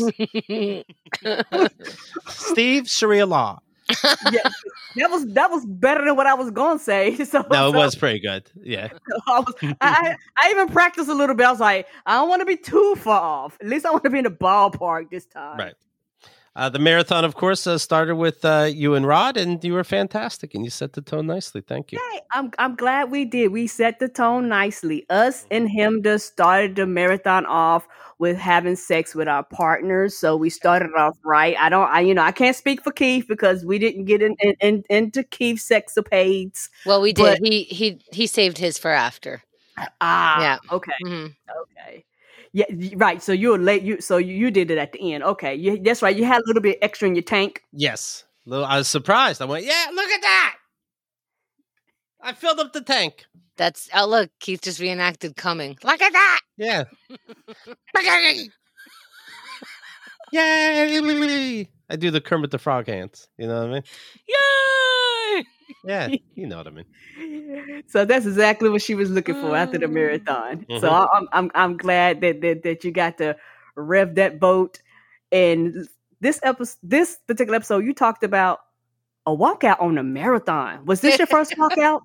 Steve Sharia Law. Yeah. That was that was better than what I was gonna say. So No, it so- was pretty good. Yeah. I, was, I, I I even practiced a little bit. I was like, I don't want to be too far off. At least I want to be in the ballpark this time. Right. Uh, the marathon, of course, uh, started with uh, you and Rod, and you were fantastic, and you set the tone nicely. Thank you. Hey, I'm I'm glad we did. We set the tone nicely. Us and him just started the marathon off with having sex with our partners. So we started off right. I don't, I you know, I can't speak for Keith because we didn't get in, in, in into Keith's sexapades. Well, we did. But- he he he saved his for after. Ah, Yeah. okay, hmm okay. Yeah, y- right. So you were late. You so you, you did it at the end. Okay, you, that's right. You had a little bit extra in your tank. Yes. Little- I was surprised. I went, yeah, look at that. I filled up the tank. That's oh look, Keith just reenacted coming. Look at that. Yeah. Yay! I do the Kermit the Frog hands. You know what I mean? Yay! Yeah, you know what I mean. So that's exactly what she was looking for after the marathon. So Mhm. I'm I'm I'm glad that, that that you got to rev that boat. And this episode, this particular episode, you talked about a walkout on the marathon. Was this your first walkout?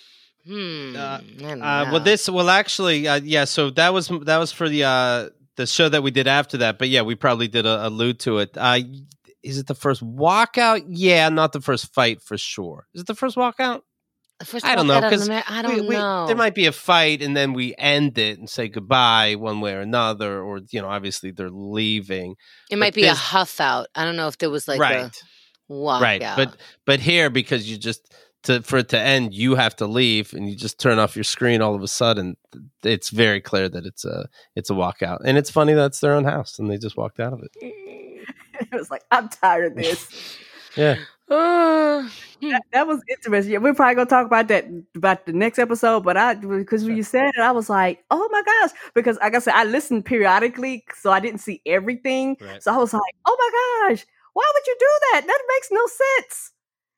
Hmm. Uh, I don't Uh, well, know. this well actually, uh, yeah. So that was that was for the uh, the show that we did after that. But yeah, we probably did uh, allude to it. Uh, is it the first walkout? Yeah, not the first fight for sure. Is it the first walkout? The first I don't know walkout on the because mar- I don't we, we, know. there might be a fight and then we end it and say goodbye one way or another, or you know, obviously they're leaving. it might but be a this- huff out. I don't know if there was like right, a walkout. right. But but here because you just to for it to end, you have to leave and you just turn off your screen all of a sudden. It's very clear that it's a it's a walkout, and it's funny that's their own house and they just walked out of it. It was like, I'm tired of this. Yeah. Uh, that, that was interesting. Yeah, we're probably gonna talk about that about the next episode. But I because when you said it, I was like, oh my gosh, because like I said, I listened periodically, so I didn't see everything. Right. So I was like, oh my gosh, why would you do that? That makes no sense.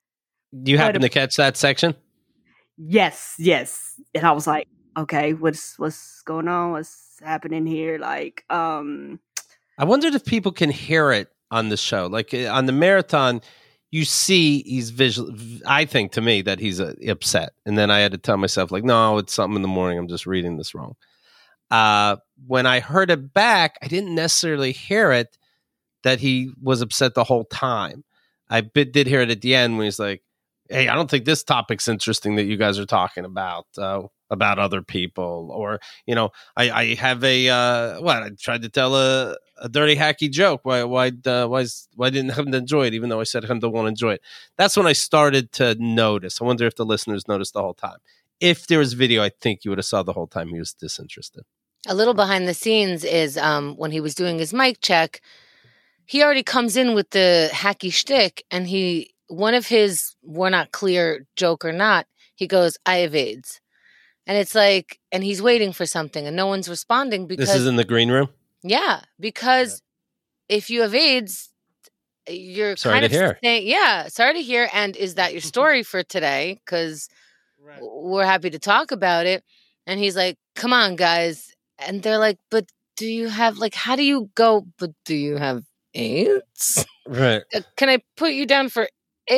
Do you happen to catch that section? Yes, yes. And I was like, okay, what's what's going on? What's happening here? Like, um, I wondered if people can hear it on the show. Like uh, on the marathon, you see he's visual. I think to me that he's uh, upset. And then I had to tell myself, like, no, it's something in the morning. I'm just reading this wrong. Uh, when I heard it back, I didn't necessarily hear it that he was upset the whole time. I bit, did hear it at the end when he's like, hey, I don't think this topic's interesting that you guys are talking about, uh, about other people. Or, you know, I, I have a, uh, what, I tried to tell a, a dirty, hacky joke. Why, why, uh, why, why didn't him enjoy it, even though I said him to won't enjoy it? That's when I started to notice. I wonder if the listeners noticed the whole time. If there was video, I think you would have saw the whole time he was disinterested. a little behind the scenes is um, when he was doing his mic check, he already comes in with the hacky shtick, and he one of his we're not clear joke or not, he goes, I have AIDS. And it's like, and he's waiting for something and no one's responding because This is in the green room? yeah, because if you have AIDS, you're Sorry kind to of hear. saying, yeah, sorry to hear. And is that your story for today? Because we're happy to talk about it. And he's like, come on, guys. And they're like, but do you have, like, how do you go, but do you have AIDS? Right. Uh, Can I put you down for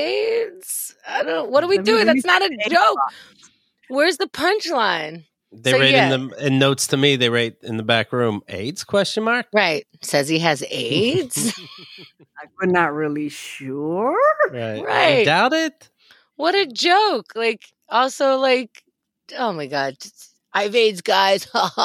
AIDS? I don't, what are we Let me- doing? let me That's not a think. joke. Where's the punchline? They So, rate yeah. in the in notes to me. They rate in the back room. AIDS? Question mark. Right. Says he has AIDS. like, we're not really sure. Right. Right. You doubt it. What a joke. Like, also, like, oh my God. I have AIDS, guys.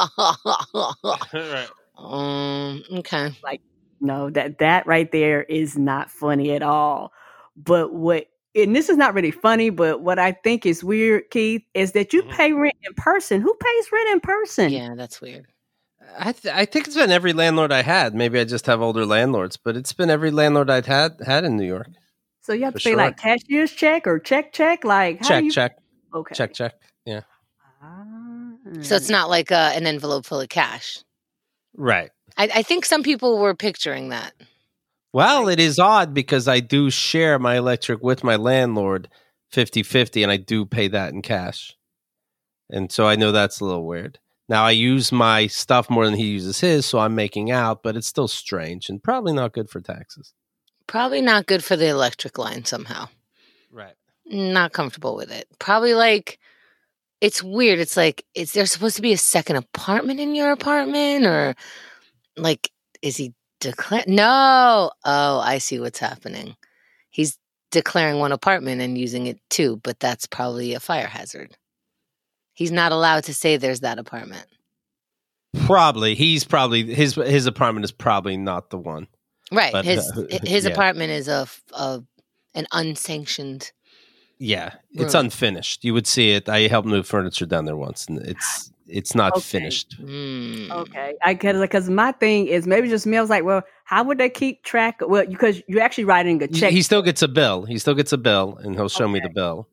Right. um, okay. No, that that right there is not funny at all. But what, and this is not really funny, but what I think is weird, Keith, is that you Mhm. pay rent in person. Who pays rent in person? Yeah, that's weird. I th- I think it's been every landlord I had. Maybe I just have older landlords, but it's been every landlord I'd had had in New York. So you have For to pay sure. like cashier's check or check check? Like how Check, do you, check, Okay. check, check. Yeah. Ah. So it's not like uh, an envelope full of cash. Right. I, I think some people were picturing that. Well, it is odd because I do share my electric with my landlord fifty-fifty, and I do pay that in cash. And so I know that's a little weird. Now, I use my stuff more than he uses his, so I'm making out, but it's still strange and probably not good for taxes. Probably not good for the electric line somehow. Right. Not comfortable with it. Probably like, it's weird. It's like, is there supposed to be a second apartment in your apartment? Or like, is he Declare no. Oh, I see what's happening. He's declaring one apartment and using it too, but that's probably a fire hazard. He's not allowed to say there's that apartment. Probably. He's probably his his apartment is probably not the one. Right. But, his uh, his yeah. apartment is a, a an unsanctioned. Yeah, room. it's unfinished. You would see it. I helped move furniture down there once, and it's it's not Okay. finished. Mm. Okay, I get it because my thing is maybe just me. I was like, well, how would they keep track? Well, because you're actually writing a He, check. he still gets a bill. He still gets a bill, and he'll show me Okay. the bill.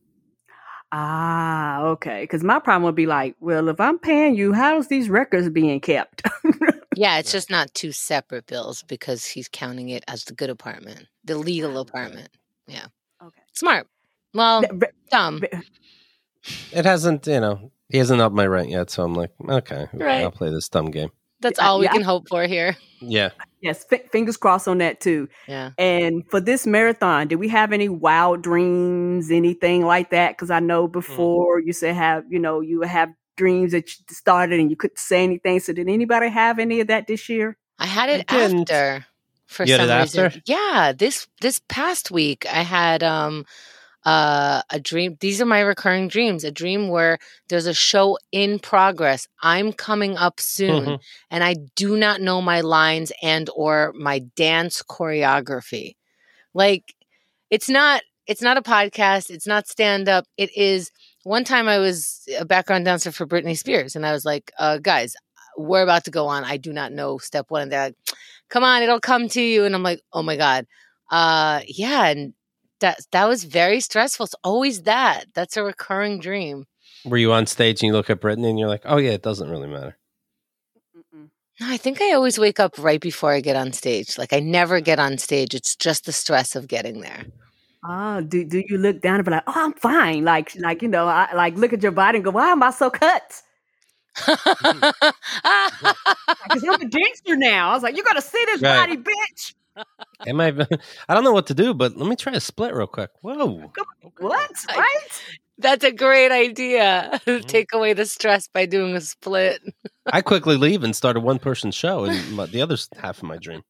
Ah, okay. Because my problem would be like, well, if I'm paying you, how's these records being kept? Yeah, it's just not two separate bills because he's counting it as the good apartment, the legal apartment. Yeah. Okay. Smart. Well, Th- but- dumb. but- It hasn't, you know, he hasn't upped my rent yet, so I'm like, okay, Right. I'll play this dumb game. That's I- all we yeah, can hope for here. Yeah. Yes, f- fingers crossed on that too. Yeah. And for this marathon, did we have any wild dreams, anything like that? Because I know before you said have, you know, you have dreams that you started and you couldn't say anything. So did anybody have any of that this year? I had it I didn't. after for You had some it reason. after? Yeah, this this past week I had um uh a dream. These are my recurring dreams. A dream where there's a show in progress. I'm coming up soon Mhm. and I do not know my lines and or my dance choreography. Like it's not it's not a podcast, it's not stand up. It is one time I was a background dancer for Britney Spears and I was like, uh guys, we're about to go on. I do not know step one. And they're like, come on, it'll come to you. And I'm like, oh my God. Uh yeah, and that that was very stressful. It's always that. That's a recurring dream. Were you on stage and you look at Brittany and you're like, oh, yeah, it doesn't really matter. Mm-mm. No, I think I always wake up right before I get on stage. Like I never get on stage. It's just the stress of getting there. Ah, do do you look down and be like, oh, I'm fine? Like, like you know, I like look at your body and go, why am I so cut? Because I'm a dancer now. I was like, you got to see this Right. body, bitch. Am I? I don't know what to do, but let me try a split real quick. Whoa. What? I- Right? That's a great idea. Mhm. Take away the stress by doing a split. I quickly leave and start a one person show, and my, the other half of my dream.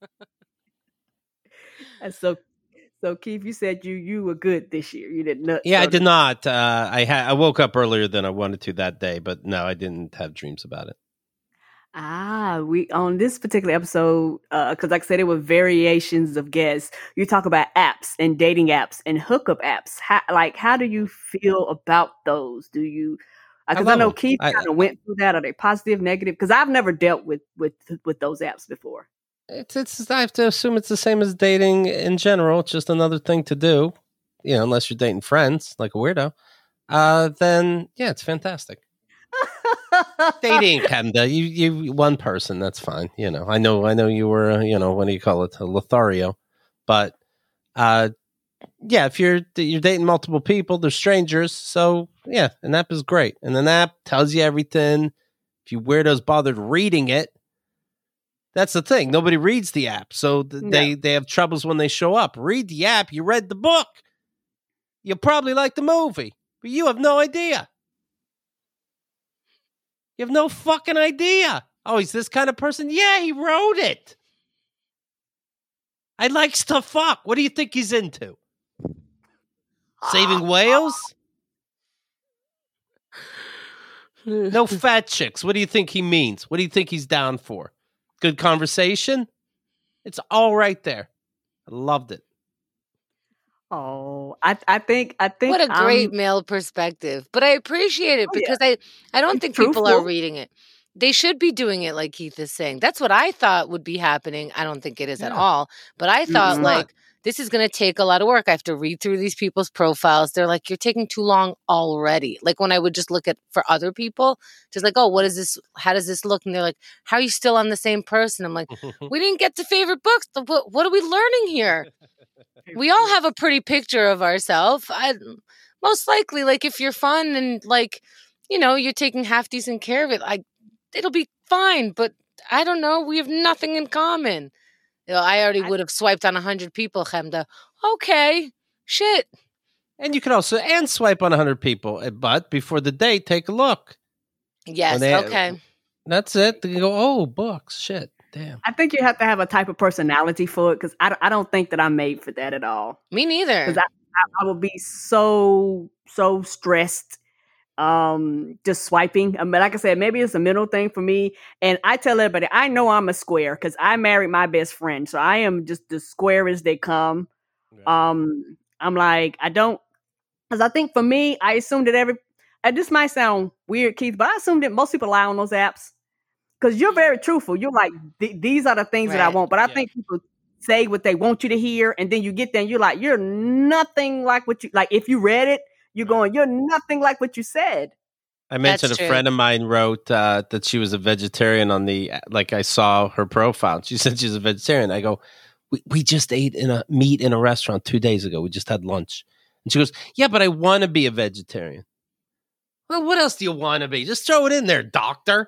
And so, so Keith, you said you you were good this year. You didn't. Yeah, I so did not. Uh, I had. I woke up earlier than I wanted to that day, but no, I didn't have dreams about it. Ah, we on this particular episode, because like I said, there were variations of guests. You talk about apps and dating apps and hookup apps. How, like, how do you feel about those? Do you? Because I, love know 'em. Keith I- kind of went through that. Are they positive, negative? Because I've never dealt with with with those apps before. It's. It's. I have to assume it's the same as dating in general. It's just another thing to do. You know, unless you're dating friends like a weirdo. Uh, then yeah, it's fantastic. Dating, Kenda, you you one person, that's fine. You know, I know, I know you were, uh, you know, what do you call it, a Lothario, but uh, yeah, if you're you're dating multiple people, they're strangers, so yeah, an app is great, and an app tells you everything. If you weirdos bothered reading it, that's the thing. Nobody reads the app, so th- No. they they have troubles when they show up. Read the app. You read the book. You'll probably like the movie, but you have no idea. You have no fucking idea. Oh, he's this kind of person? Yeah, he wrote it. I likes to fuck. What do you think he's into? Saving whales? No fat chicks. What do you think he means? What do you think he's down for? Good conversation? It's all right there. I loved it. Oh, I I think I think What a great I'm- male perspective. But I appreciate it Oh, yeah. because I, I don't It's think people are truthful. reading it. They should be doing it like Keith is saying. That's what I thought would be happening. I don't think it is at Yeah. all. But I thought It's not. like this is going to take a lot of work. I have to read through these people's profiles. They're like, you're taking too long already. Like when I would just look at for other people, just like, oh, what is this? How does this look? And they're like, how are you still on the same person? I'm like, we didn't get to favorite books. The- What, what are we learning here? We all have a pretty picture of ourselves. I most likely, like if you're fun and like, you know, you're taking half decent care of it, like it'll be fine. But I don't know. We have nothing in common. You know, I already I- would have swiped on a hundred people, Chemda. Okay, shit. And you can also and swipe on a hundred people, uh, but before the date, take a look. Yes. they- okay. That's it. They go, oh, books, shit. damn. I think you have to have a type of personality for it because I, I don't think that I'm made for that at all. Me neither. Because I, I, I would be so, so stressed um, just swiping. I mean, like I said, maybe it's a mental thing for me. And I tell everybody, I know I'm a square because I married my best friend. So I am just the squarest they come. Right. Um, I'm like, I don't, because I think for me, I assume that every, and this might sound weird, Keith, but I assume that most people lie on those apps. Because you're very truthful. You're like, these are the things right. that I want. But I yeah. think people say what they want you to hear. And then you get there and you're like, you're nothing like what you, like if you read it, you're going, you're nothing like what you said. I mentioned a friend of mine wrote uh, that she was a vegetarian on the, like I saw her profile. She said she's a vegetarian. I go, we, we just ate in a meat in a restaurant two days ago. We just had lunch. And she goes, yeah, but I want to be a vegetarian. Well, what else do you want to be? Just throw it in there, doctor.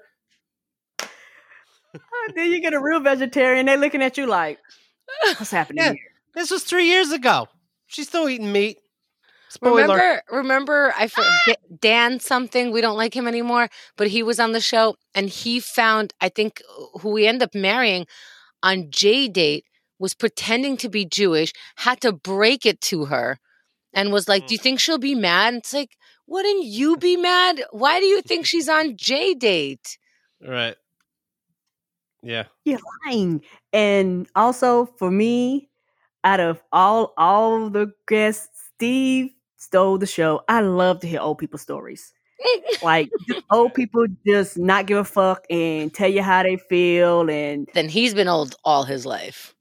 Then you get a real vegetarian. They're looking at you like, what's happening yeah, here? This was three years ago. She's still eating meat. Spoiler. Remember, remember, I forget Dan something. We don't like him anymore, but he was on the show and he found, I think, who we end up marrying on J-Date was pretending to be Jewish, had to break it to her and was like, do you think she'll be mad? And it's like, wouldn't you be mad? Why do you think she's on J-Date? Right. Yeah. You're lying. And also for me, out of all all the guests, Steve stole the show. I love to hear old people stories. Like old people just not give a fuck and tell you how they feel. And then he's been old all his life.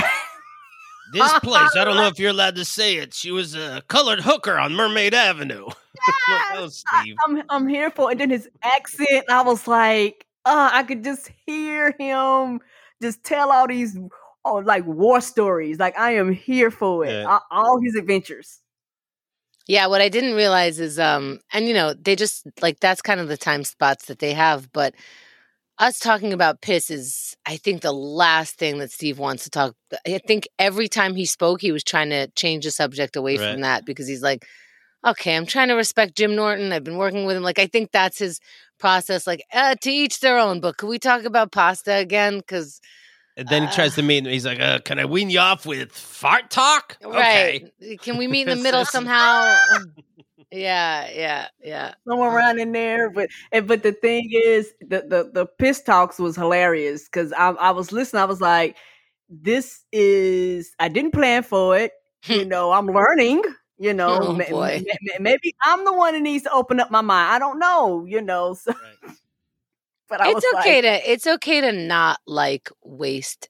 This place, I don't know if you're allowed to say it. She was a colored hooker on Mermaid Avenue. Yes, oh, Steve. I, I'm I'm here for it. And then his accent, I was like, uh, I could just hear him just tell all these oh, like war stories. Like I am here for it. Yeah. All his adventures. Yeah, what I didn't realize is, um, and you know, they just like that's kind of the time spots that they have. But us talking about piss is, I think, the last thing that Steve wants to talk. I think every time he spoke, he was trying to change the subject away right. from that because he's like, okay, I'm trying to respect Jim Norton. I've been working with him. Like, I think that's his process. Like, uh, to each their own. But can we talk about pasta again? Because and then uh, he tries to meet him. He's like, uh, can I wean you off with fart talk? Right. Okay. Can we meet in the middle somehow? yeah, yeah, yeah. Somewhere around in there. But but the thing is, the, the, the piss talks was hilarious because I, I was listening. I was like, this is, I didn't plan for it. You know, I'm learning. You know, oh, ma- boy. ma- maybe I'm the one that needs to open up my mind. I don't know, you know. So. Right. But I it's was okay like, to it's okay to not like waste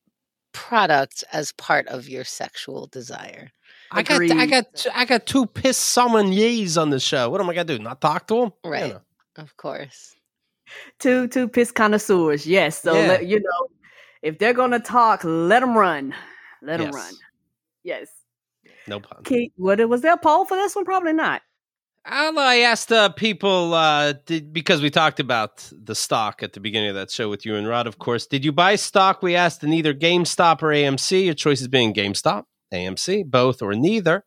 products as part of your sexual desire. I Agreed. got I got I got two piss sommeliers on the show. What am I gonna do? Not talk to them? Right. You know. Of course. Two two piss connoisseurs. Yes. So yeah. let, you know, if they're gonna talk, let them run. Let them yes. run. Yes. No pun. Kate, what was there a poll for this one? Probably not. I don't know. I asked uh, people uh, did, because we talked about the stock at the beginning of that show with you and Rod, of course. Did you buy stock? We asked in either GameStop or A M C. Your choices being GameStop, A M C, both or neither.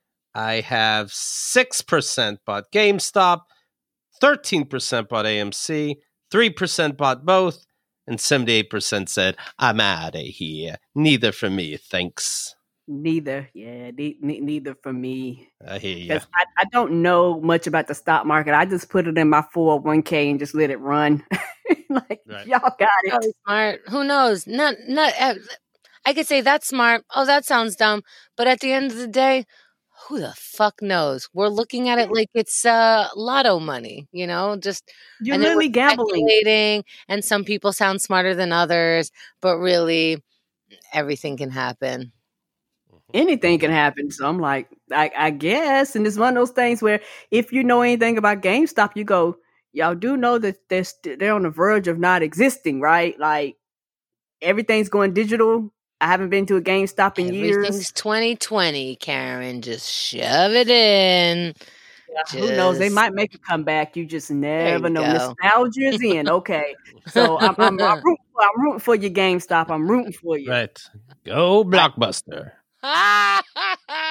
I have six percent bought GameStop, thirteen percent bought A M C, three percent bought both, and seventy-eight percent said, I'm out of here. Neither for me, thanks. Neither, yeah, ne- ne- neither for me. I hear you. I, I don't know much about the stock market. I just put it in my four oh one k and just let it run. Like right. y'all got it. Oh, smart. Who knows? Not, not. Uh, I could say that's smart. Oh, that sounds dumb. But at the end of the day, who the fuck knows? We're looking at it like it's uh, lotto money. You know, just you're really gambling. And some people sound smarter than others, but really, everything can happen. Anything can happen. So I'm like, I, I guess. And it's one of those things where if you know anything about GameStop, you go, y'all do know that they're, st- they're on the verge of not existing, right? Like everything's going digital. I haven't been to a GameStop in Everything's years. Everything's twenty twenty, Karen. Just shove it in. Yeah, just... Who knows? They might make a comeback. You just never you know. Go. Nostalgia's in. Okay. So I'm, I'm, I'm, rooting for, I'm rooting for you, GameStop. I'm rooting for you. Right. Go Blockbuster.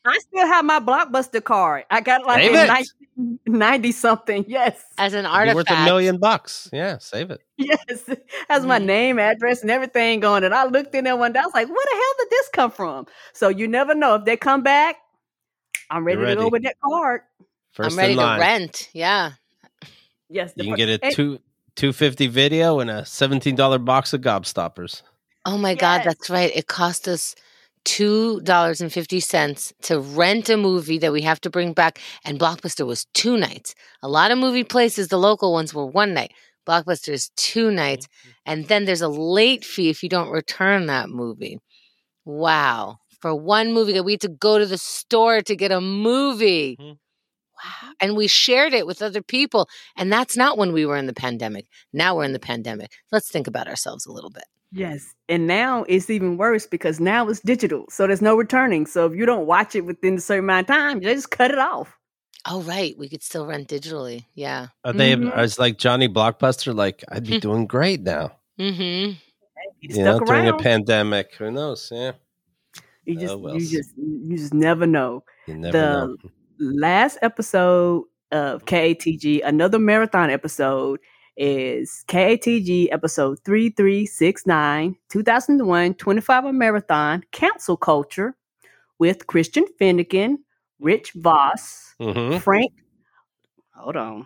I still have my Blockbuster card. I got like Save in it. nineteen ninety something. Yes. As an It'd be artifact. worth a million bucks. Yeah, save it. Yes. It has my Mhm. name, address, and everything on it. I looked in there one day. I was like, where the hell did this come from? So you never know. If they come back, I'm ready, You're to go ready. with that card. First I'm ready in to line. rent. Yeah. Yes. the You can fir- get a and- two two fifty video and a seventeen dollar box of Gobstoppers. Oh my God, Yes. that's right. It cost us two dollars and fifty cents to rent a movie that we have to bring back. And Blockbuster was two nights. A lot of movie places, the local ones, were one night. Blockbuster is two nights. And then there's a late fee if you don't return that movie. Wow. For one movie that we had to go to the store to get a movie. Mhm. Wow. And we shared it with other people. And that's not when we were in the pandemic. Now we're in the pandemic. Let's think about ourselves a little bit. Yes. And now it's even worse because now it's digital. So there's no returning. So if you don't watch it within a certain amount of time, you just cut it off. Oh, right. We could still rent digitally. Yeah. Are they? Mhm. Is like Johnny Blockbuster? Like I'd be doing great now. Mm-hmm. You You know, stuck during a around. pandemic. Who knows? Yeah, You just Oh, well. you just you just never know. you never The know. last episode of K A T G, another marathon episode, is K A T G episode three three six nine, two thousand one, twenty-five hour marathon, Cancel Culture, with Christian Finnegan, Rich Voss, hmm Frank. Hold on.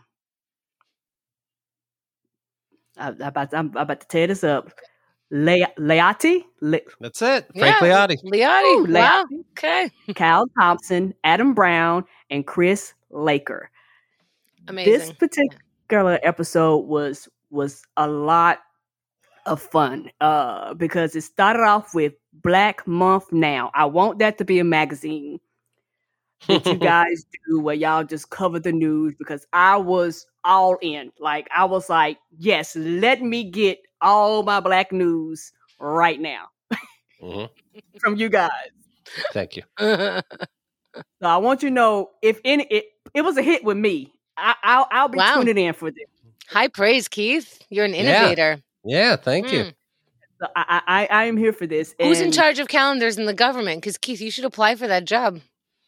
I, I about, I'm about to tear this up. Le- Leati, Le- That's it. Frank Yeah. Liotti. Leotti. Ooh, Wow. Leotti. Okay. Cal Thompson, Adam Brown, and Chris Laker. Amazing. This particular episode was was a lot of fun uh, because it started off with Black Month Now. I want that to be a magazine that you guys do where y'all just cover the news because I was all in. Like I was like, yes, let me get all my black news right now hmm from you guys. Thank you. So I want you to know if any it, it was a hit with me. I, I'll I'll be Wow. tuning in for this. High praise, Keith. You're an Yeah. innovator. Yeah, thank you. Mm. So I, I I am here for this. Who's in And charge of calendars in the government? Because Keith, you should apply for that job.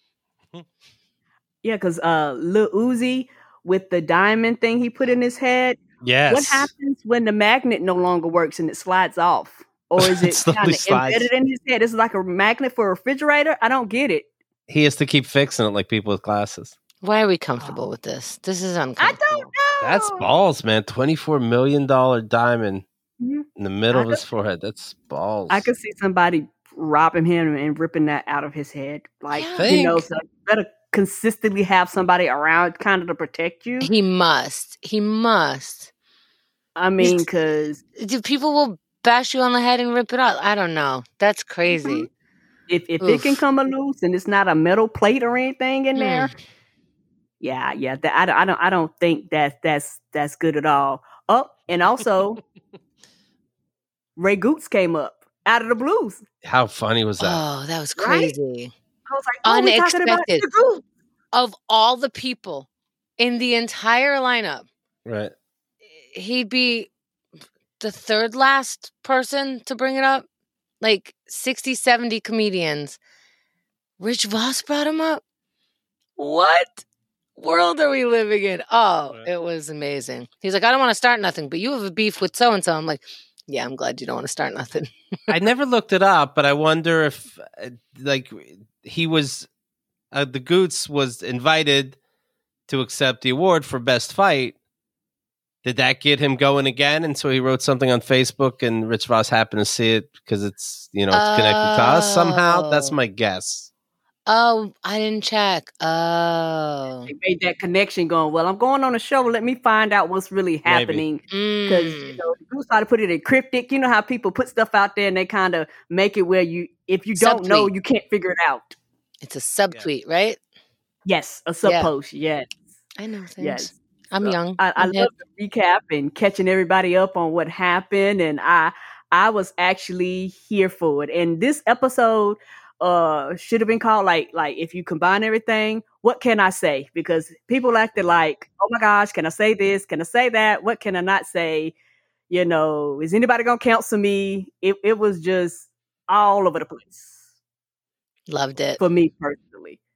Yeah, because uh, Lil Uzi with the diamond thing he put in his head. Yes. What happens when the magnet no longer works and it slides off, or is It it slowly kind of slides. embedded in his head? It's like a magnet for a refrigerator. I don't get it. He has to keep fixing it like people with glasses. Why are we comfortable with this? This is I uncomfortable. don't know. That's balls, man. twenty-four million dollars diamond Mhm. in the middle I of his forehead. That's balls. I could see somebody robbing him and ripping that out of his head. Like Yeah. you know, Think. so you better consistently have somebody around, kind of to protect you. He must. He must. I mean, because Do people will bash you on the head and rip it out? I don't know. That's crazy. if if it can Oof. come loose and it's not a metal plate or anything in there. Mm. Yeah, yeah. That, I, don't- I don't. I don't think that that's that's good at all. Oh, and also, Ray Goots came up out of the blues. How funny was that? Oh, that was Right? crazy. I was like, oh, we talking about Unexpected. the Goots. Of all the people in the entire lineup, Right. he'd be the third last person to bring it up. Like sixty, seventy comedians. Rich Voss brought him up. What world are we living in? Oh, Right. it was amazing. He's like, I don't want to start nothing, but you have a beef with so and so. I'm like, yeah, I'm glad you don't want to start nothing. I never looked it up, but I wonder if, uh, like, he was, uh, the Goots was invited to accept the award for best fight. Did that get him going again? And so he wrote something on Facebook, and Rich Voss happened to see it because it's, you know, it's connected to us somehow. That's Oh. my guess. Oh, I didn't check. Oh. They made that connection. Going well. I'm going on a show. Let me find out what's really happening. Because you Mm. know, the Goots started to put it in cryptic. You know how people put stuff out there and they kind of make it where you, if you don't know, Subtweet. you can't figure it out. It's a subtweet, right? Yes, a sub post. Yes, I know things. yes. I'm So, young. I, I I'm hip. love the recap and catching everybody up on what happened, and I I was actually here for it. And this episode uh should have been called like like if you combine everything, what can I say? Because people acted like, oh my gosh, can I say this? Can I say that? What can I not say? You know, is anybody gonna counsel me? It it was just all over the place Loved it. for me personally.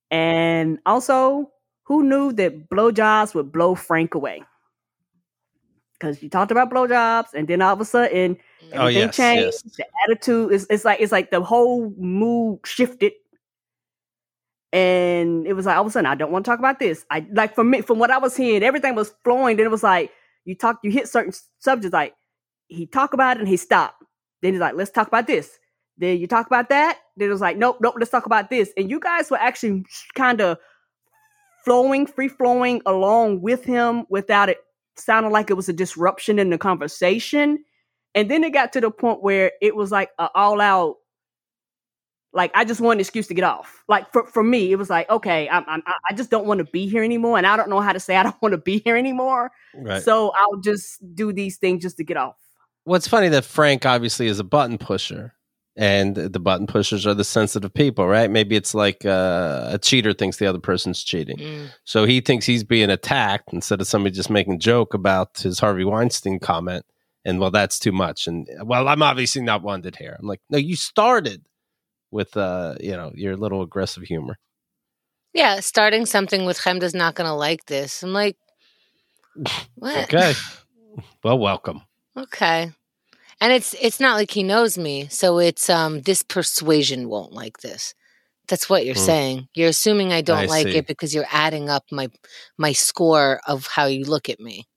And also, who knew that blowjobs would blow Frank away? Because you talked about blowjobs, and then all of a sudden, everything Oh yes, changed. yes. The attitude is it's like it's like the whole mood shifted, and it was like all of a sudden, I don't want to talk about this. I like for me, from what I was hearing, everything was flowing. Then it was like you talk, you hit certain subjects, like he talk about it and he stopped. Then he's like, let's talk about this. Then you talk about that. Then it was like, nope, nope, let's talk about this. And you guys were actually kind of flowing, free flowing along with him without it sounding like it was a disruption in the conversation. And then it got to the point where it was like an all out, like, I just want an excuse to get off. Like for, for me, it was like, okay, I'm, I'm, I just don't want to be here anymore. And I don't know how to say I don't want to be here anymore. Right. So I'll just do these things just to get off. What's funny that Frank obviously is a button pusher, and the button pushers are the sensitive people, right? Maybe it's like uh, a cheater thinks the other person's cheating. Mm. So he thinks he's being attacked instead of somebody just making a joke about his Harvey Weinstein comment. And well, that's too much. And well, I'm obviously not wanted here. I'm like, no, you started with, uh, you know, your little aggressive humor. Yeah, starting something with Chemda's not going to like this. I'm like, what? Okay. Well, welcome. Okay. And it's it's not like he knows me, so it's um this persuasion won't like this. That's what you're mm. saying. You're assuming I don't I like see. it because you're adding up my my score of how you look at me.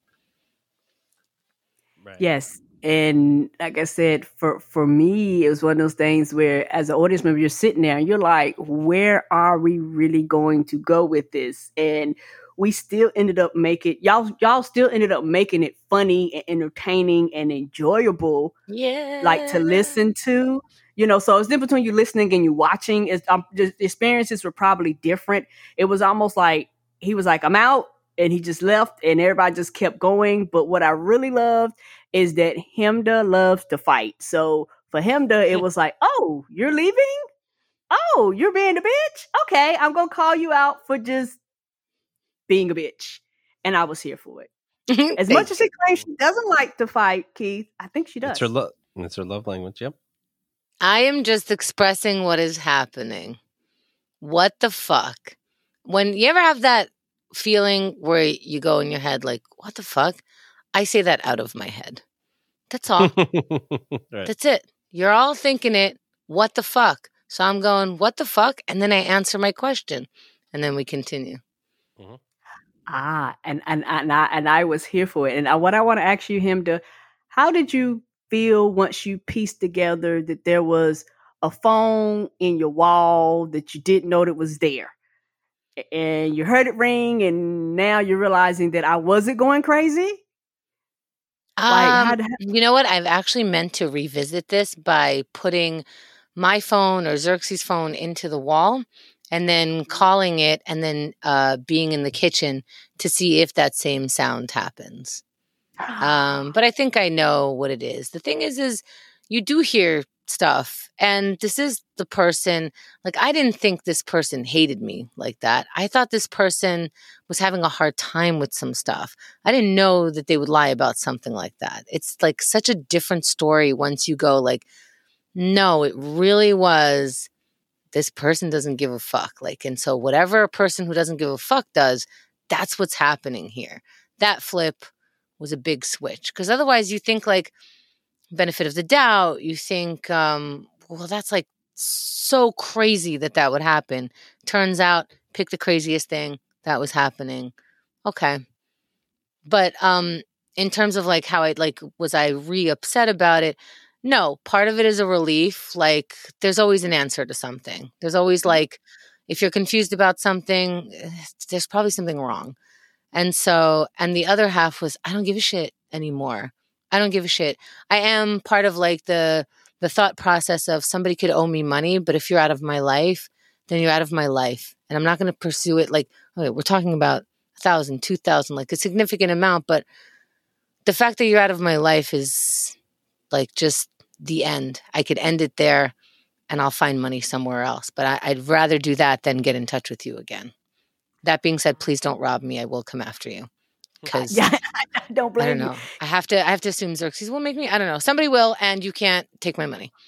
Right. Yes. And like I said, for, for me, it was one of those things where as an audience member, you're sitting there and you're like, where are we really going to go with this? And we still ended up making y'all y'all still ended up making it funny and entertaining and enjoyable. Yeah. Like to listen to. You know, so it's different between you listening and you watching. It's um, the experiences were probably different. It was almost like he was like, I'm out, and he just left and everybody just kept going. But what I really loved is that Chemda loves to fight. So for Chemda, it was like, oh, you're leaving? Oh, you're being a bitch? Okay, I'm going to call you out for just being a bitch. And I was here for it. As much as she claims she doesn't like to fight, Keith, I think she does. It's her, lo- it's her love language, yep. I am just expressing what is happening. What the fuck? When you ever have that feeling where you go in your head like, what the fuck? I say that out of my head. That's all. Right. That's it. You're all thinking it. What the fuck? So I'm going, what the fuck? And then I answer my question. And then we continue. Mm-hmm. Ah, and, and, and, I, and I was here for it. And I, what I want to ask you, Chemda, how did you feel once you pieced together that there was a phone in your wall that you didn't know that was there? And you heard it ring, and now you're realizing that I wasn't going crazy? Um, like, how did, how- you know what? I've actually meant to revisit this by putting my phone or Xerxes' phone into the wall and then calling it and then uh, being in the kitchen to see if that same sound happens. Um, but I think I know what it is. The thing is, is you do hear stuff, and this is the person, like, I didn't think this person hated me like that. I thought this person was having a hard time with some stuff. I didn't know that they would lie about something like that. It's like such a different story once you go like, no, it really was, this person doesn't give a fuck. Like, and so whatever a person who doesn't give a fuck does, that's what's happening here. That flip was a big switch. Because otherwise you think like benefit of the doubt, you think, um, well, that's like so crazy that that would happen. Turns out, pick the craziest thing that was happening. Okay. But um, in terms of like how I like, was I re-upset about it? No, part of it is a relief. Like there's always an answer to something. There's always like, if you're confused about something, there's probably something wrong. And so, and the other half was, I don't give a shit anymore. I don't give a shit. I am part of like the the thought process of somebody could owe me money, but if you're out of my life, then you're out of my life. And I'm not going to pursue it like, okay, we're talking about a thousand, two thousand, like a significant amount. But the fact that you're out of my life is like just the end. I could end it there and I'll find money somewhere else. But I, I'd rather do that than get in touch with you again. That being said, please don't rob me. I will come after you. Because yeah, I don't blame I don't know. you. I have to. I have to assume Xerxes will make me. I don't know. Somebody will, and you can't take my money.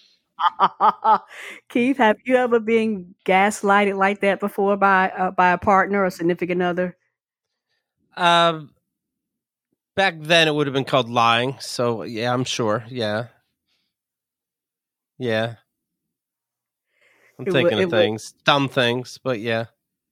Keith, have you ever been gaslighted like that before by uh, by a partner or significant other? Um, back then it would have been called lying. So yeah, I'm sure. Yeah, yeah. I'm It thinking would. of It would. things, dumb things, but yeah.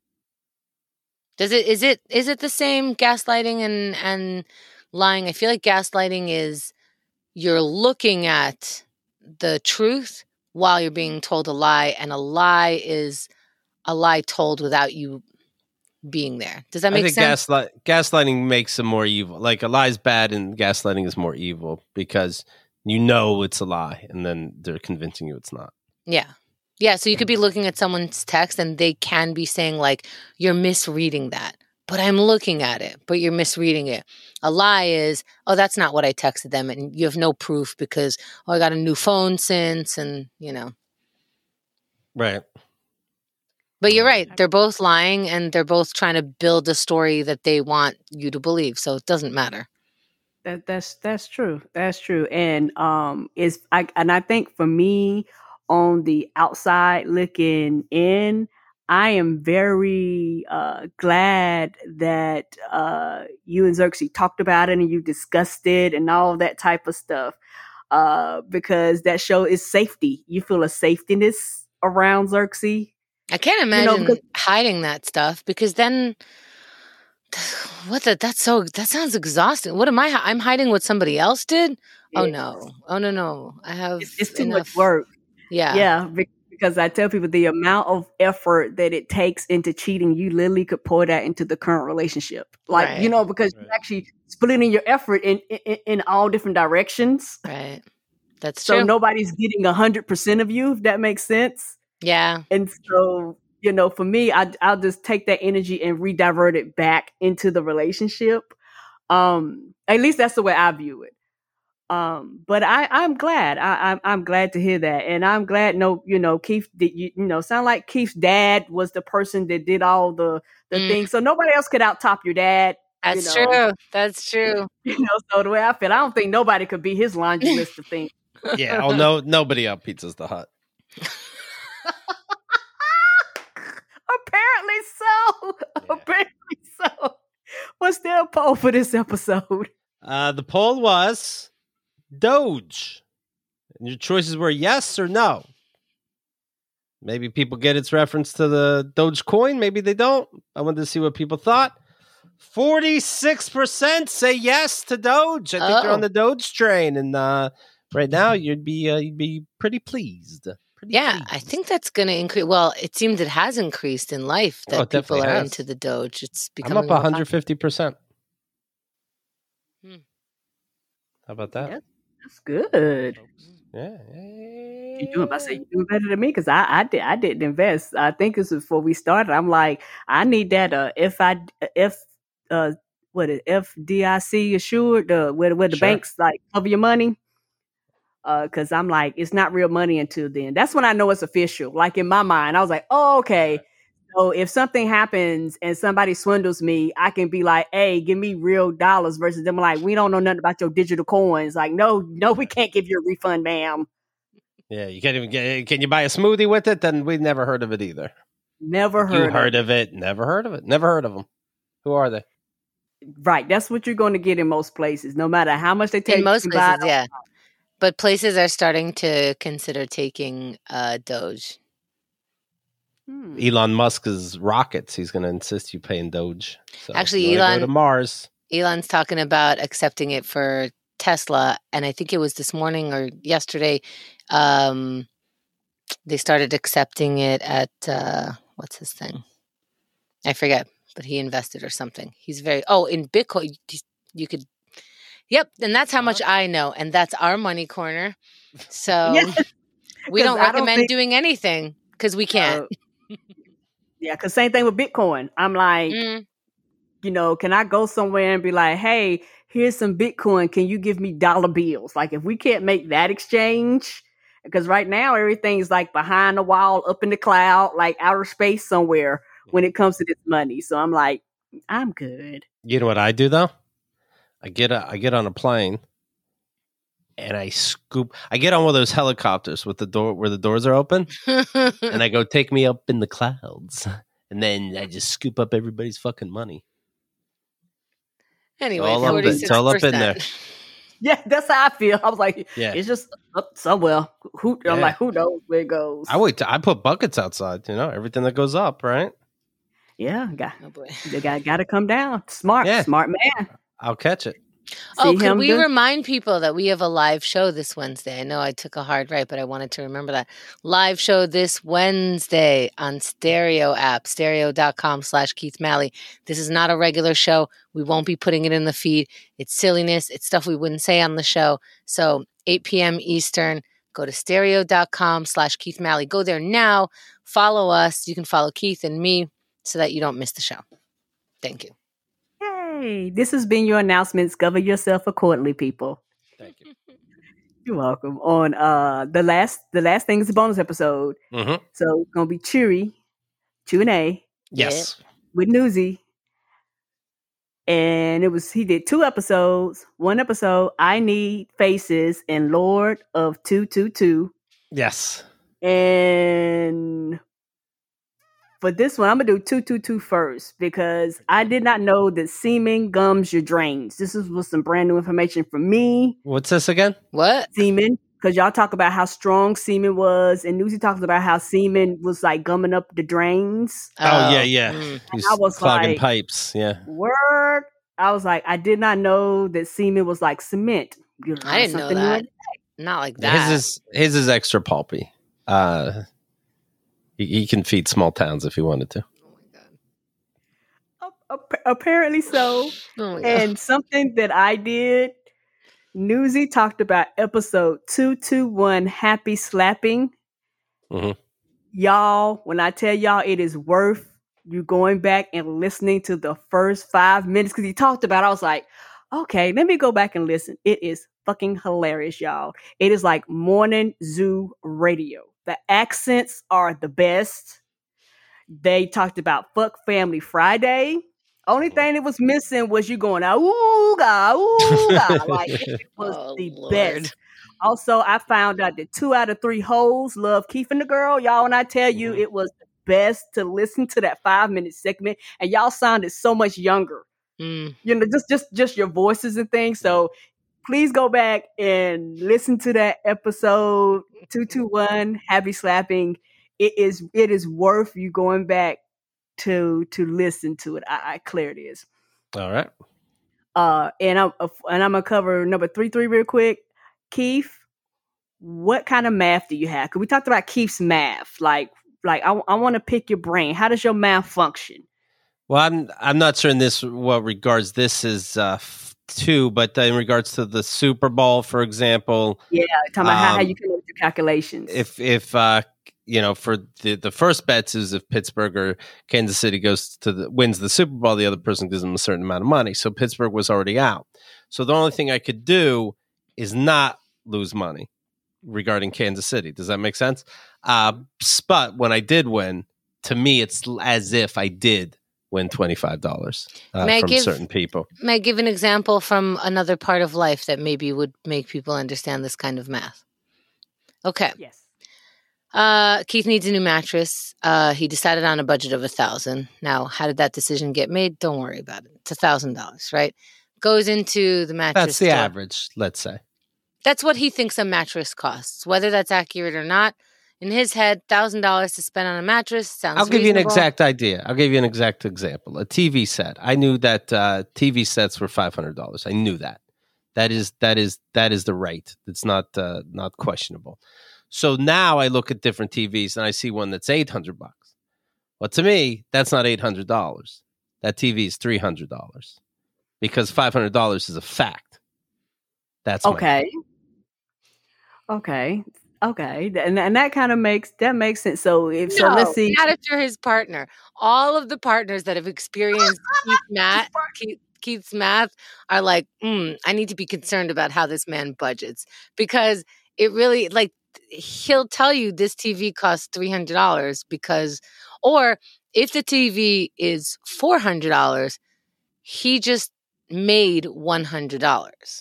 Does it is it is it the same gaslighting and and lying? I feel like gaslighting is you're looking at the truth while you're being told a lie, and a lie is a lie told without you being there. Does that I make think sense? gaslight gaslighting makes them more evil. Like a lie's bad, and gaslighting is more evil because you know it's a lie, and then they're convincing you it's not. Yeah. Yeah, so you could be looking at someone's text and they can be saying like, you're misreading that. But I'm looking at it, but you're misreading it. A lie is, oh, that's not what I texted them. And you have no proof because, oh, I got a new phone since, and, you know. Right. But you're right. They're both lying and they're both trying to build a story that they want you to believe. So it doesn't matter. That that's that's true. That's true. And um is I and I think for me on the outside looking in, I am very uh glad that uh you and Xerxes talked about it and you discussed it and all that type of stuff. Uh because that show is safety. You feel a safetiness around Xerxes. I can't You know, imagine because hiding that stuff because then what the that's so that sounds exhausting. What am I hi- I'm hiding what somebody else did? Oh yes, no. Oh no no. I have it's, it's too much enough. work. Yeah. Yeah, be- because I tell people the amount of effort that it takes into cheating, you literally could pour that into the current relationship. Like, you Right. know, because Right. you're actually splitting your effort in, in in all different directions. Right. That's So true. nobody's getting a hundred percent of you, if that makes sense. Yeah. And so, you know, for me, I I'll just take that energy and redivert it back into the relationship. Um, at least that's the way I view it. Um, but I, I'm glad. I, I'm, I'm glad to hear that, and I'm glad. No, you know, Keith did. You, you know, sound like Keith's dad was the person that did all the the Mm, things, so nobody else could out top your dad. You that's know, true. That's true. you know. So the way I feel, I don't think nobody could be his laundry list of things. Yeah. Oh no, nobody out Pizza's the Hut. Apparently so. Yeah. Apparently so. What's their poll for this episode? Uh, the poll was Doge. And your choices were yes or no. Maybe people get its reference to the Dogecoin. Maybe they don't. I wanted to see what people thought. forty-six percent say yes to Doge. I think they're Oh. on the Doge train. And uh, right now, you'd be uh, you'd be pretty pleased. Pretty Yeah, pleased. I think that's going to increase. Well, it seems it has increased in life Oh, that it people definitely are has. into the Doge. It's I'm becoming up more one hundred popular. fifty percent. Hmm. How about that? Yeah, that's good. Yeah. You doing? I say you doing better than me because I, I did I didn't invest. I think this was before we started. I'm like, I need that uh if I if uh what is F D I C assured uh where where the Sure. banks like cover your money. Uh, because I'm like, it's not real money until then. That's when I know it's official. Like in my mind, I was like, oh, okay. So if something happens and somebody swindles me, I can be like, hey, give me real dollars versus them like, we don't know nothing about your digital coins. Like, no, no, we can't give you a refund, ma'am. Yeah, you can't even get. Can you buy a smoothie with it? Then we've never heard of it either. Never heard You of heard it. of it? Never heard of it. Never heard of them. Who are they? Right. That's what you're going to get in most places, no matter how much they take. In most you buy places, it yeah. But places are starting to consider taking uh, Doge. Hmm. Elon Musk's rockets. He's going to insist you pay in Doge. So Actually, if you wanna Elon- go to Mars. Elon's talking about accepting it for Tesla, and I think it was this morning or yesterday. Um, they started accepting it at uh, what's his thing? I forget, but he invested or something. He's very oh in Bitcoin. You could, yep, and that's how much I know, and that's our money corner. So Yes, we 'cause don't I don't recommend think- doing anything because we can't. Uh, yeah, because same thing with Bitcoin. I'm like, Mm, you know, can I go somewhere and be like, hey, here's some Bitcoin. Can you give me dollar bills? Like, if we can't make that exchange, because right now everything's like behind the wall, up in the cloud, like outer space somewhere when it comes to this money. So I'm like, I'm good. You know what I do though? I get a, I get on a plane, and I scoop. I get on one of those helicopters with the door where the doors are open, and I go, take me up in the clouds. And then I just scoop up everybody's fucking money. Anyway, all up in- forty-six it's all up in there. percent. Yeah, that's how I feel. I was like, Yeah. it's just up somewhere. Who I'm Yeah. like, who knows where it goes? I wait. To, I put buckets outside. You know, everything that goes up, right? yeah, got Oh boy. the guy got to come down. Smart, Yeah. smart man. I'll catch it. Oh, See could him we do- remind people that we have a live show this Wednesday? I know I took a hard right, but I wanted to remember that. Live show this Wednesday on Stereo app, stereo.com slash Keith Malley. This is not a regular show. We won't be putting it in the feed. It's silliness. It's stuff we wouldn't say on the show. So eight p.m. Eastern, go to stereo.com slash Keith Malley. Go there now. Follow us. You can follow Keith and me so that you don't miss the show. Thank you. Hey, this has been your announcements. Govern yourself accordingly, people. Thank you. You're welcome. On uh the last the last thing is a bonus episode. Mm-hmm. So it's gonna be Chewy, Q and A Yes. with Newsy. And it was he did two episodes. One episode, I Need Faces and Lord of two two two. Yes. And for this one, I'm gonna do two two two first because I did not know that semen gums your drains. This is was some brand new information for me. What's this again? What? Semen, because y'all talk about how strong semen was, and Newsy talks about how semen was like gumming up the drains. Oh, yeah, yeah. mm. He's I was clogging like- pipes. Yeah. Word. I was like, I did not know that semen was like cement. You learn I didn't know something new that. every- Not like that. His is his is extra pulpy. Uh, he, he can feed small towns if he wanted to. Oh my god. Ap- Apparently so. Oh my god. And something that I did, Newsy talked about episode two twenty-one, Happy Slapping. Mhm. Y'all, when I tell y'all it is worth you going back and listening to the first five minutes, because he talked about it, I was like, okay, let me go back and listen. It is fucking hilarious, y'all. It is like morning zoo radio. The accents are the best. They talked about Fuck Family Friday. Only thing that was missing was you going, ooh, God, ooh, God. Like, it was Oh, the Lord. best. Also, I found out that two out of three hoes love Keith and the girl. Y'all, when I tell you, Mhm. it was the best to listen to that five minute segment, and y'all sounded so much younger. Mm. You know, just just just your voices and things. So please go back and listen to that episode two twenty-one, Happy Slapping. It is it is worth you going back to to listen to it. I, I clear it is. All right. Uh, and I'm uh, and I'm gonna cover number three three real quick. Keith, what kind of math do you have? Because we talked about Keith's math. Like like I I want to pick your brain. How does your math function? Well, I'm I'm not sure in this what regards this is uh, f- two, but in regards to the Super Bowl, for example, Yeah, talking about how, how Um, you come up with your calculations. if if uh, you know, for the the first bets is if Pittsburgh or Kansas City goes to the wins the Super Bowl, the other person gives them a certain amount of money. So Pittsburgh was already out. So the only thing I could do is not lose money regarding Kansas City. Does that make sense? Uh, but when I did win, to me, it's as if I did win twenty-five dollars uh, May I from give- certain people. May I give an example from another part of life that maybe would make people understand this kind of math? Okay. yes. Uh, Keith needs a new mattress. Uh, he decided on a budget of a thousand. Now, how did that decision get made? Don't worry about it. It's a thousand dollars, right? Goes into the mattress. That's the store. average, let's say. That's what he thinks a mattress costs. Whether that's accurate or not, in his head, thousand dollars to spend on a mattress sounds. I'll give you an reasonable. exact idea. I'll give you an exact example. A T V set. I knew that uh, T V sets were five hundred dollars. I knew that. That is that is that is the rate. It's not uh, not questionable. So now I look at different T Vs and I see one that's eight hundred bucks. Well, to me, that's not eight hundred dollars. That T V is three hundred dollars because five hundred dollars is a fact. That's my- Okay. Okay. Okay. And, and that kind of makes that makes sense. So if so, No, let's see. not if you're his partner. All of the partners that have experienced Keith math, Keith, Keith's math are like, mm, I need to be concerned about how this man budgets because it really like he'll tell you this T V costs three hundred dollars because, or if the T V is four hundred dollars, he just made one hundred dollars.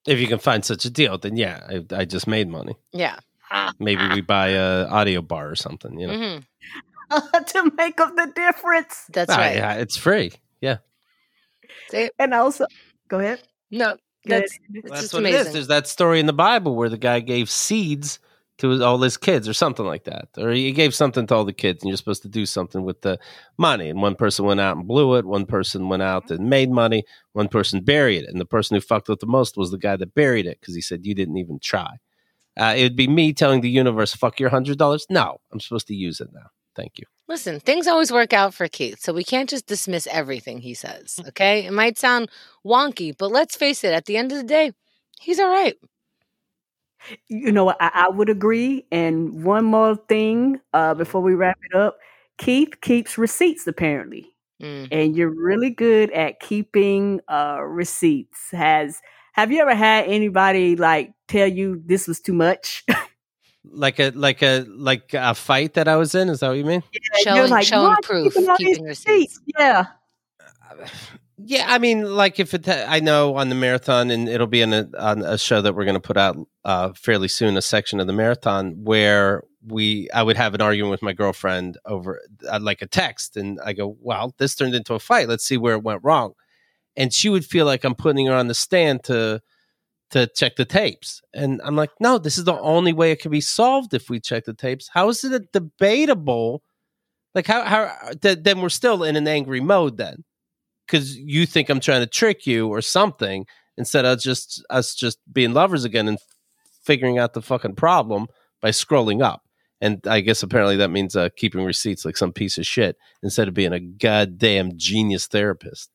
If you can find such a deal, then yeah, I, I just made money. Yeah. Maybe we buy a audio bar or something, you know. Mm-hmm. to make up the difference. That's Ah, right. Yeah, it's free. Yeah. See? And also, go ahead. No, Go that's, ahead. it's That's just what amazing. it is. There's that story in the Bible where the guy gave seeds to his, all his kids or something like that. Or he gave something to all the kids and you're supposed to do something with the money. And one person went out and blew it. One person went out and made money. One person buried it. And the person who fucked up the most was the guy that buried it because he said, you didn't even try. Uh, it would be me telling the universe, fuck your one hundred dollars. No, I'm supposed to use it now. Thank you. Listen, things always work out for Keith, so we can't just dismiss everything he says, okay? It might sound wonky, but let's face it, at the end of the day, he's all right. You know, I, I would agree. And one more thing uh, before we wrap it up. Keith keeps receipts, apparently. Mm. And you're really good at keeping uh, receipts. Has Have you ever had anybody like tell you this was too much? Like a like a like a fight that I was in. Is that what you mean? Showing, You're like, showing "Why proof, keeping all these keeping receipts. Yeah. Yeah, I mean, like if it, I know on the marathon, and it'll be in a, on a show that we're going to put out uh, fairly soon, a section of the marathon where we, I would have an argument with my girlfriend over uh, like a text, and I go, "Well, this turned into a fight. Let's see where it went wrong," and she would feel like I'm putting her on the stand to to check the tapes, and I'm like, "No, this is the only way it can be solved if we check the tapes. How is it a debatable? Like how how th- then we're still in an angry mode then." Because you think I'm trying to trick you or something, instead of just us just being lovers again and figuring out the fucking problem by scrolling up. And I guess apparently that means uh, keeping receipts like some piece of shit instead of being a goddamn genius therapist.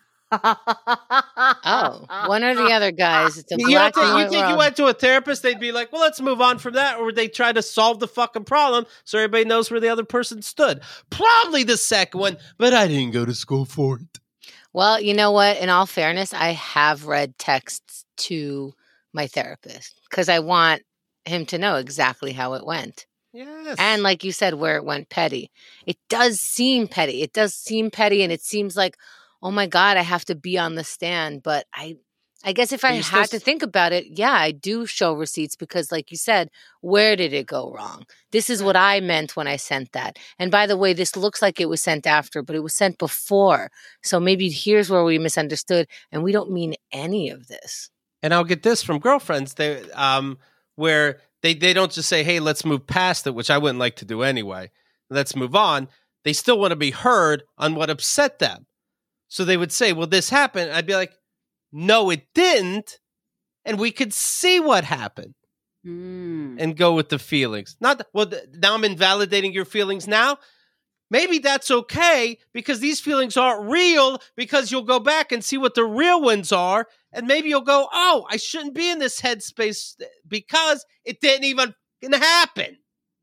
Oh, one or the other, guys. It's a You, black don't think, and you white think you world. went to a therapist, they'd be like, well, let's move on from that. Or would they try to solve the fucking problem so everybody knows where the other person stood? Probably the second one, but I didn't go to school for it. Well, you know what? In all fairness, I have read texts to my therapist because I want him to know exactly how it went. Yes. And like you said, where it went petty. It does seem petty. It does seem petty. And it seems like, oh my God, I have to be on the stand. But I I guess if I you're had supposed- to think about it, yeah, I do show receipts because like you said, where did it go wrong? This is what I meant when I sent that. And by the way, this looks like it was sent after, but it was sent before. So maybe here's where we misunderstood and we don't mean any of this. And I'll get this from girlfriends they, um, where they, they don't just say, hey, let's move past it, which I wouldn't like to do anyway. Let's move on. They still want to be heard on what upset them. So they would say, well, this happened. I'd be like, no, it didn't. And we could see what happened Mm. and go with the feelings. Not, th- well, th- now I'm invalidating your feelings now. Maybe that's okay because these feelings aren't real because you'll go back and see what the real ones are. And maybe you'll go, oh, I shouldn't be in this headspace because it didn't even happen.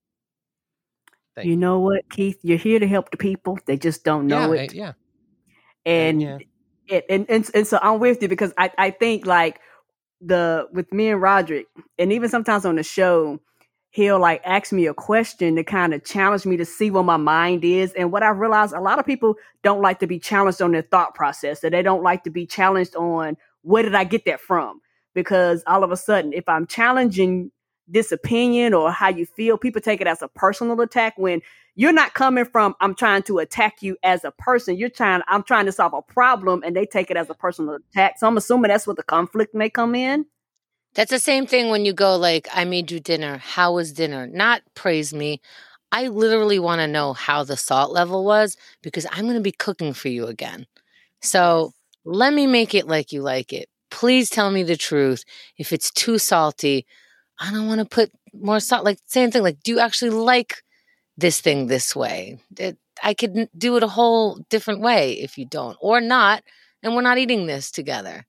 Thank You know what, Keith? You're here to help the people. They just don't know yeah, it. I- yeah. And, yeah. it, and, and and so I'm with you because I, I think like the with me and Roderick, and even sometimes on the show, he'll like ask me a question to kind of challenge me to see where my mind is. And what I realized, a lot of people don't like to be challenged on their thought process. So they don't like to be challenged on where did I get that from? Because all of a sudden, if I'm challenging this opinion or how you feel, people take it as a personal attack when you're not coming from, I'm trying to attack you as a person. You're trying, I'm trying to solve a problem and they take it as a personal attack. So I'm assuming that's where the conflict may come in. That's the same thing when you go like, I made you dinner. How was dinner? Not praise me. I literally want to know how the salt level was because I'm going to be cooking for you again. So let me make it like you like it. Please tell me the truth. If it's too salty, I don't want to put more salt. Like same thing. Like, do you actually like this thing this way? It, I could n- do it a whole different way if you don't, or not. And we're not eating this together.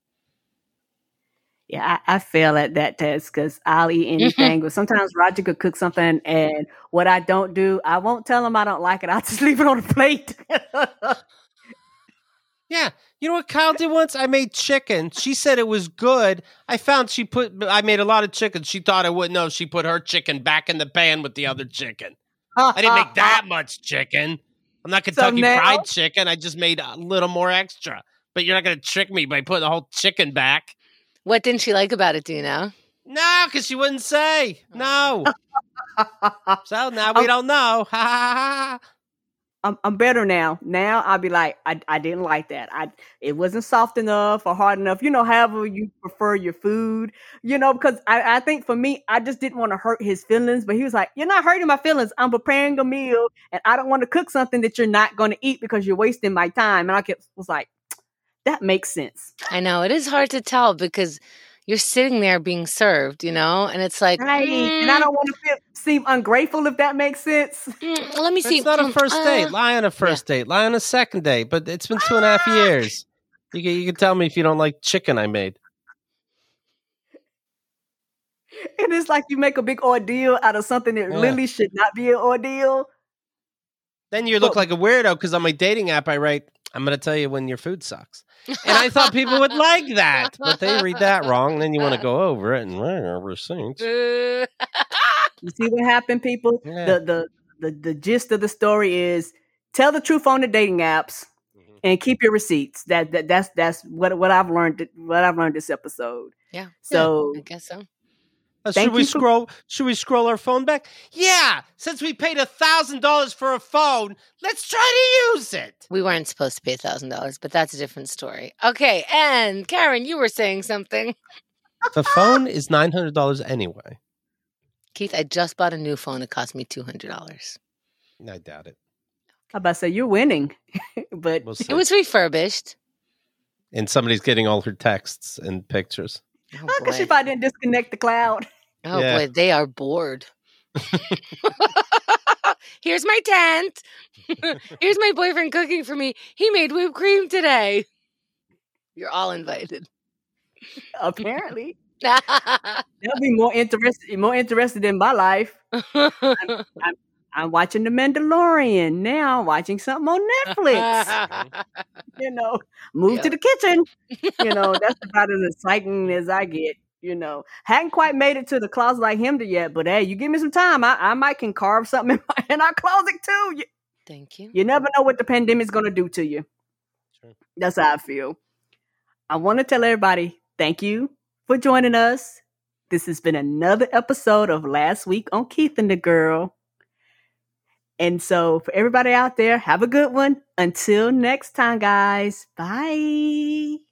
Yeah, I, I fail at that test because I'll eat anything. But sometimes Roger could cook something, and what I don't do, I won't tell him I don't like it. I'll just leave it on the plate. Yeah. You know what Kyle did once? I made chicken. She said it was good. I found she put, I made a lot of chicken. She thought I wouldn't know. She put her chicken back in the pan with the other chicken. I didn't make that much chicken. I'm not Kentucky now- Fried Chicken. I just made a little more extra. But you're not going to trick me by putting the whole chicken back. What didn't she like about it? Do you know? No, because she wouldn't say. No. So now we don't know. Ha ha ha. I'm, I'm better now. Now I'll be like, I, I didn't like that. I it wasn't soft enough or hard enough. You know, however you prefer your food. You know, because I, I think for me, I just didn't want to hurt his feelings. But he was like, "You're not hurting my feelings. I'm preparing a meal, and I don't want to cook something that you're not going to eat because you're wasting my time." And I kept, was like, "That makes sense." I know it is hard to tell because you're sitting there being served, you know, and it's like, Right. mm, And I don't want to feel, seem ungrateful, if that makes sense. mm, let me see. It's not a first uh, date. Lie on a first date. Lie on a second date. But it's been two and a half years. You can, you can tell me if you don't like chicken I made. And it's like you make a big ordeal out of something that Yeah. really should not be an ordeal. Then you look But- like a weirdo because on my dating app I write, I'm going to tell you when your food sucks. And I thought people would like that. But they read that wrong. And then you want to go over it and write receipts. Uh, You see what happened, people? Yeah. The, the the the gist of the story is tell the truth on the dating apps Mhm. and keep your receipts. That, that that's that's what what I've learned what I've learned this episode. Yeah. So I guess so. Uh, Thank should we you for- scroll? Should we scroll our phone back? Yeah, since we paid a thousand dollars for a phone, let's try to use it. We weren't supposed to pay a thousand dollars, but that's a different story. Okay, and Karen, you were saying something. The phone is nine hundred dollars anyway. Keith, I just bought a new phone. It cost me two hundred dollars. I doubt it. I'm about to say you're winning, but We'll see. It was refurbished. and somebody's getting all her texts and pictures. Oh I guess boy, if I didn't disconnect the cloud. oh Yeah. boy, they are bored. Here's my tent. Here's my boyfriend cooking for me. He made whipped cream today. You're all invited. Apparently, they'll be more interested more interested in my life. I'm watching The Mandalorian now. I'm watching something on Netflix. You know, move to Yeah. the kitchen. You know, that's about as exciting as I get. You know, hadn't quite made it to the closet like him to yet, but hey, you give me some time, I, I might can carve something in, my, in our closet too. You, Thank you. you never know what the pandemic's going to do to you. Sure. That's how I feel. I want to tell everybody thank you for joining us. This has been another episode of Last Week on Keith and the Girl. And so for everybody out there, have a good one. Until next time, guys. Bye.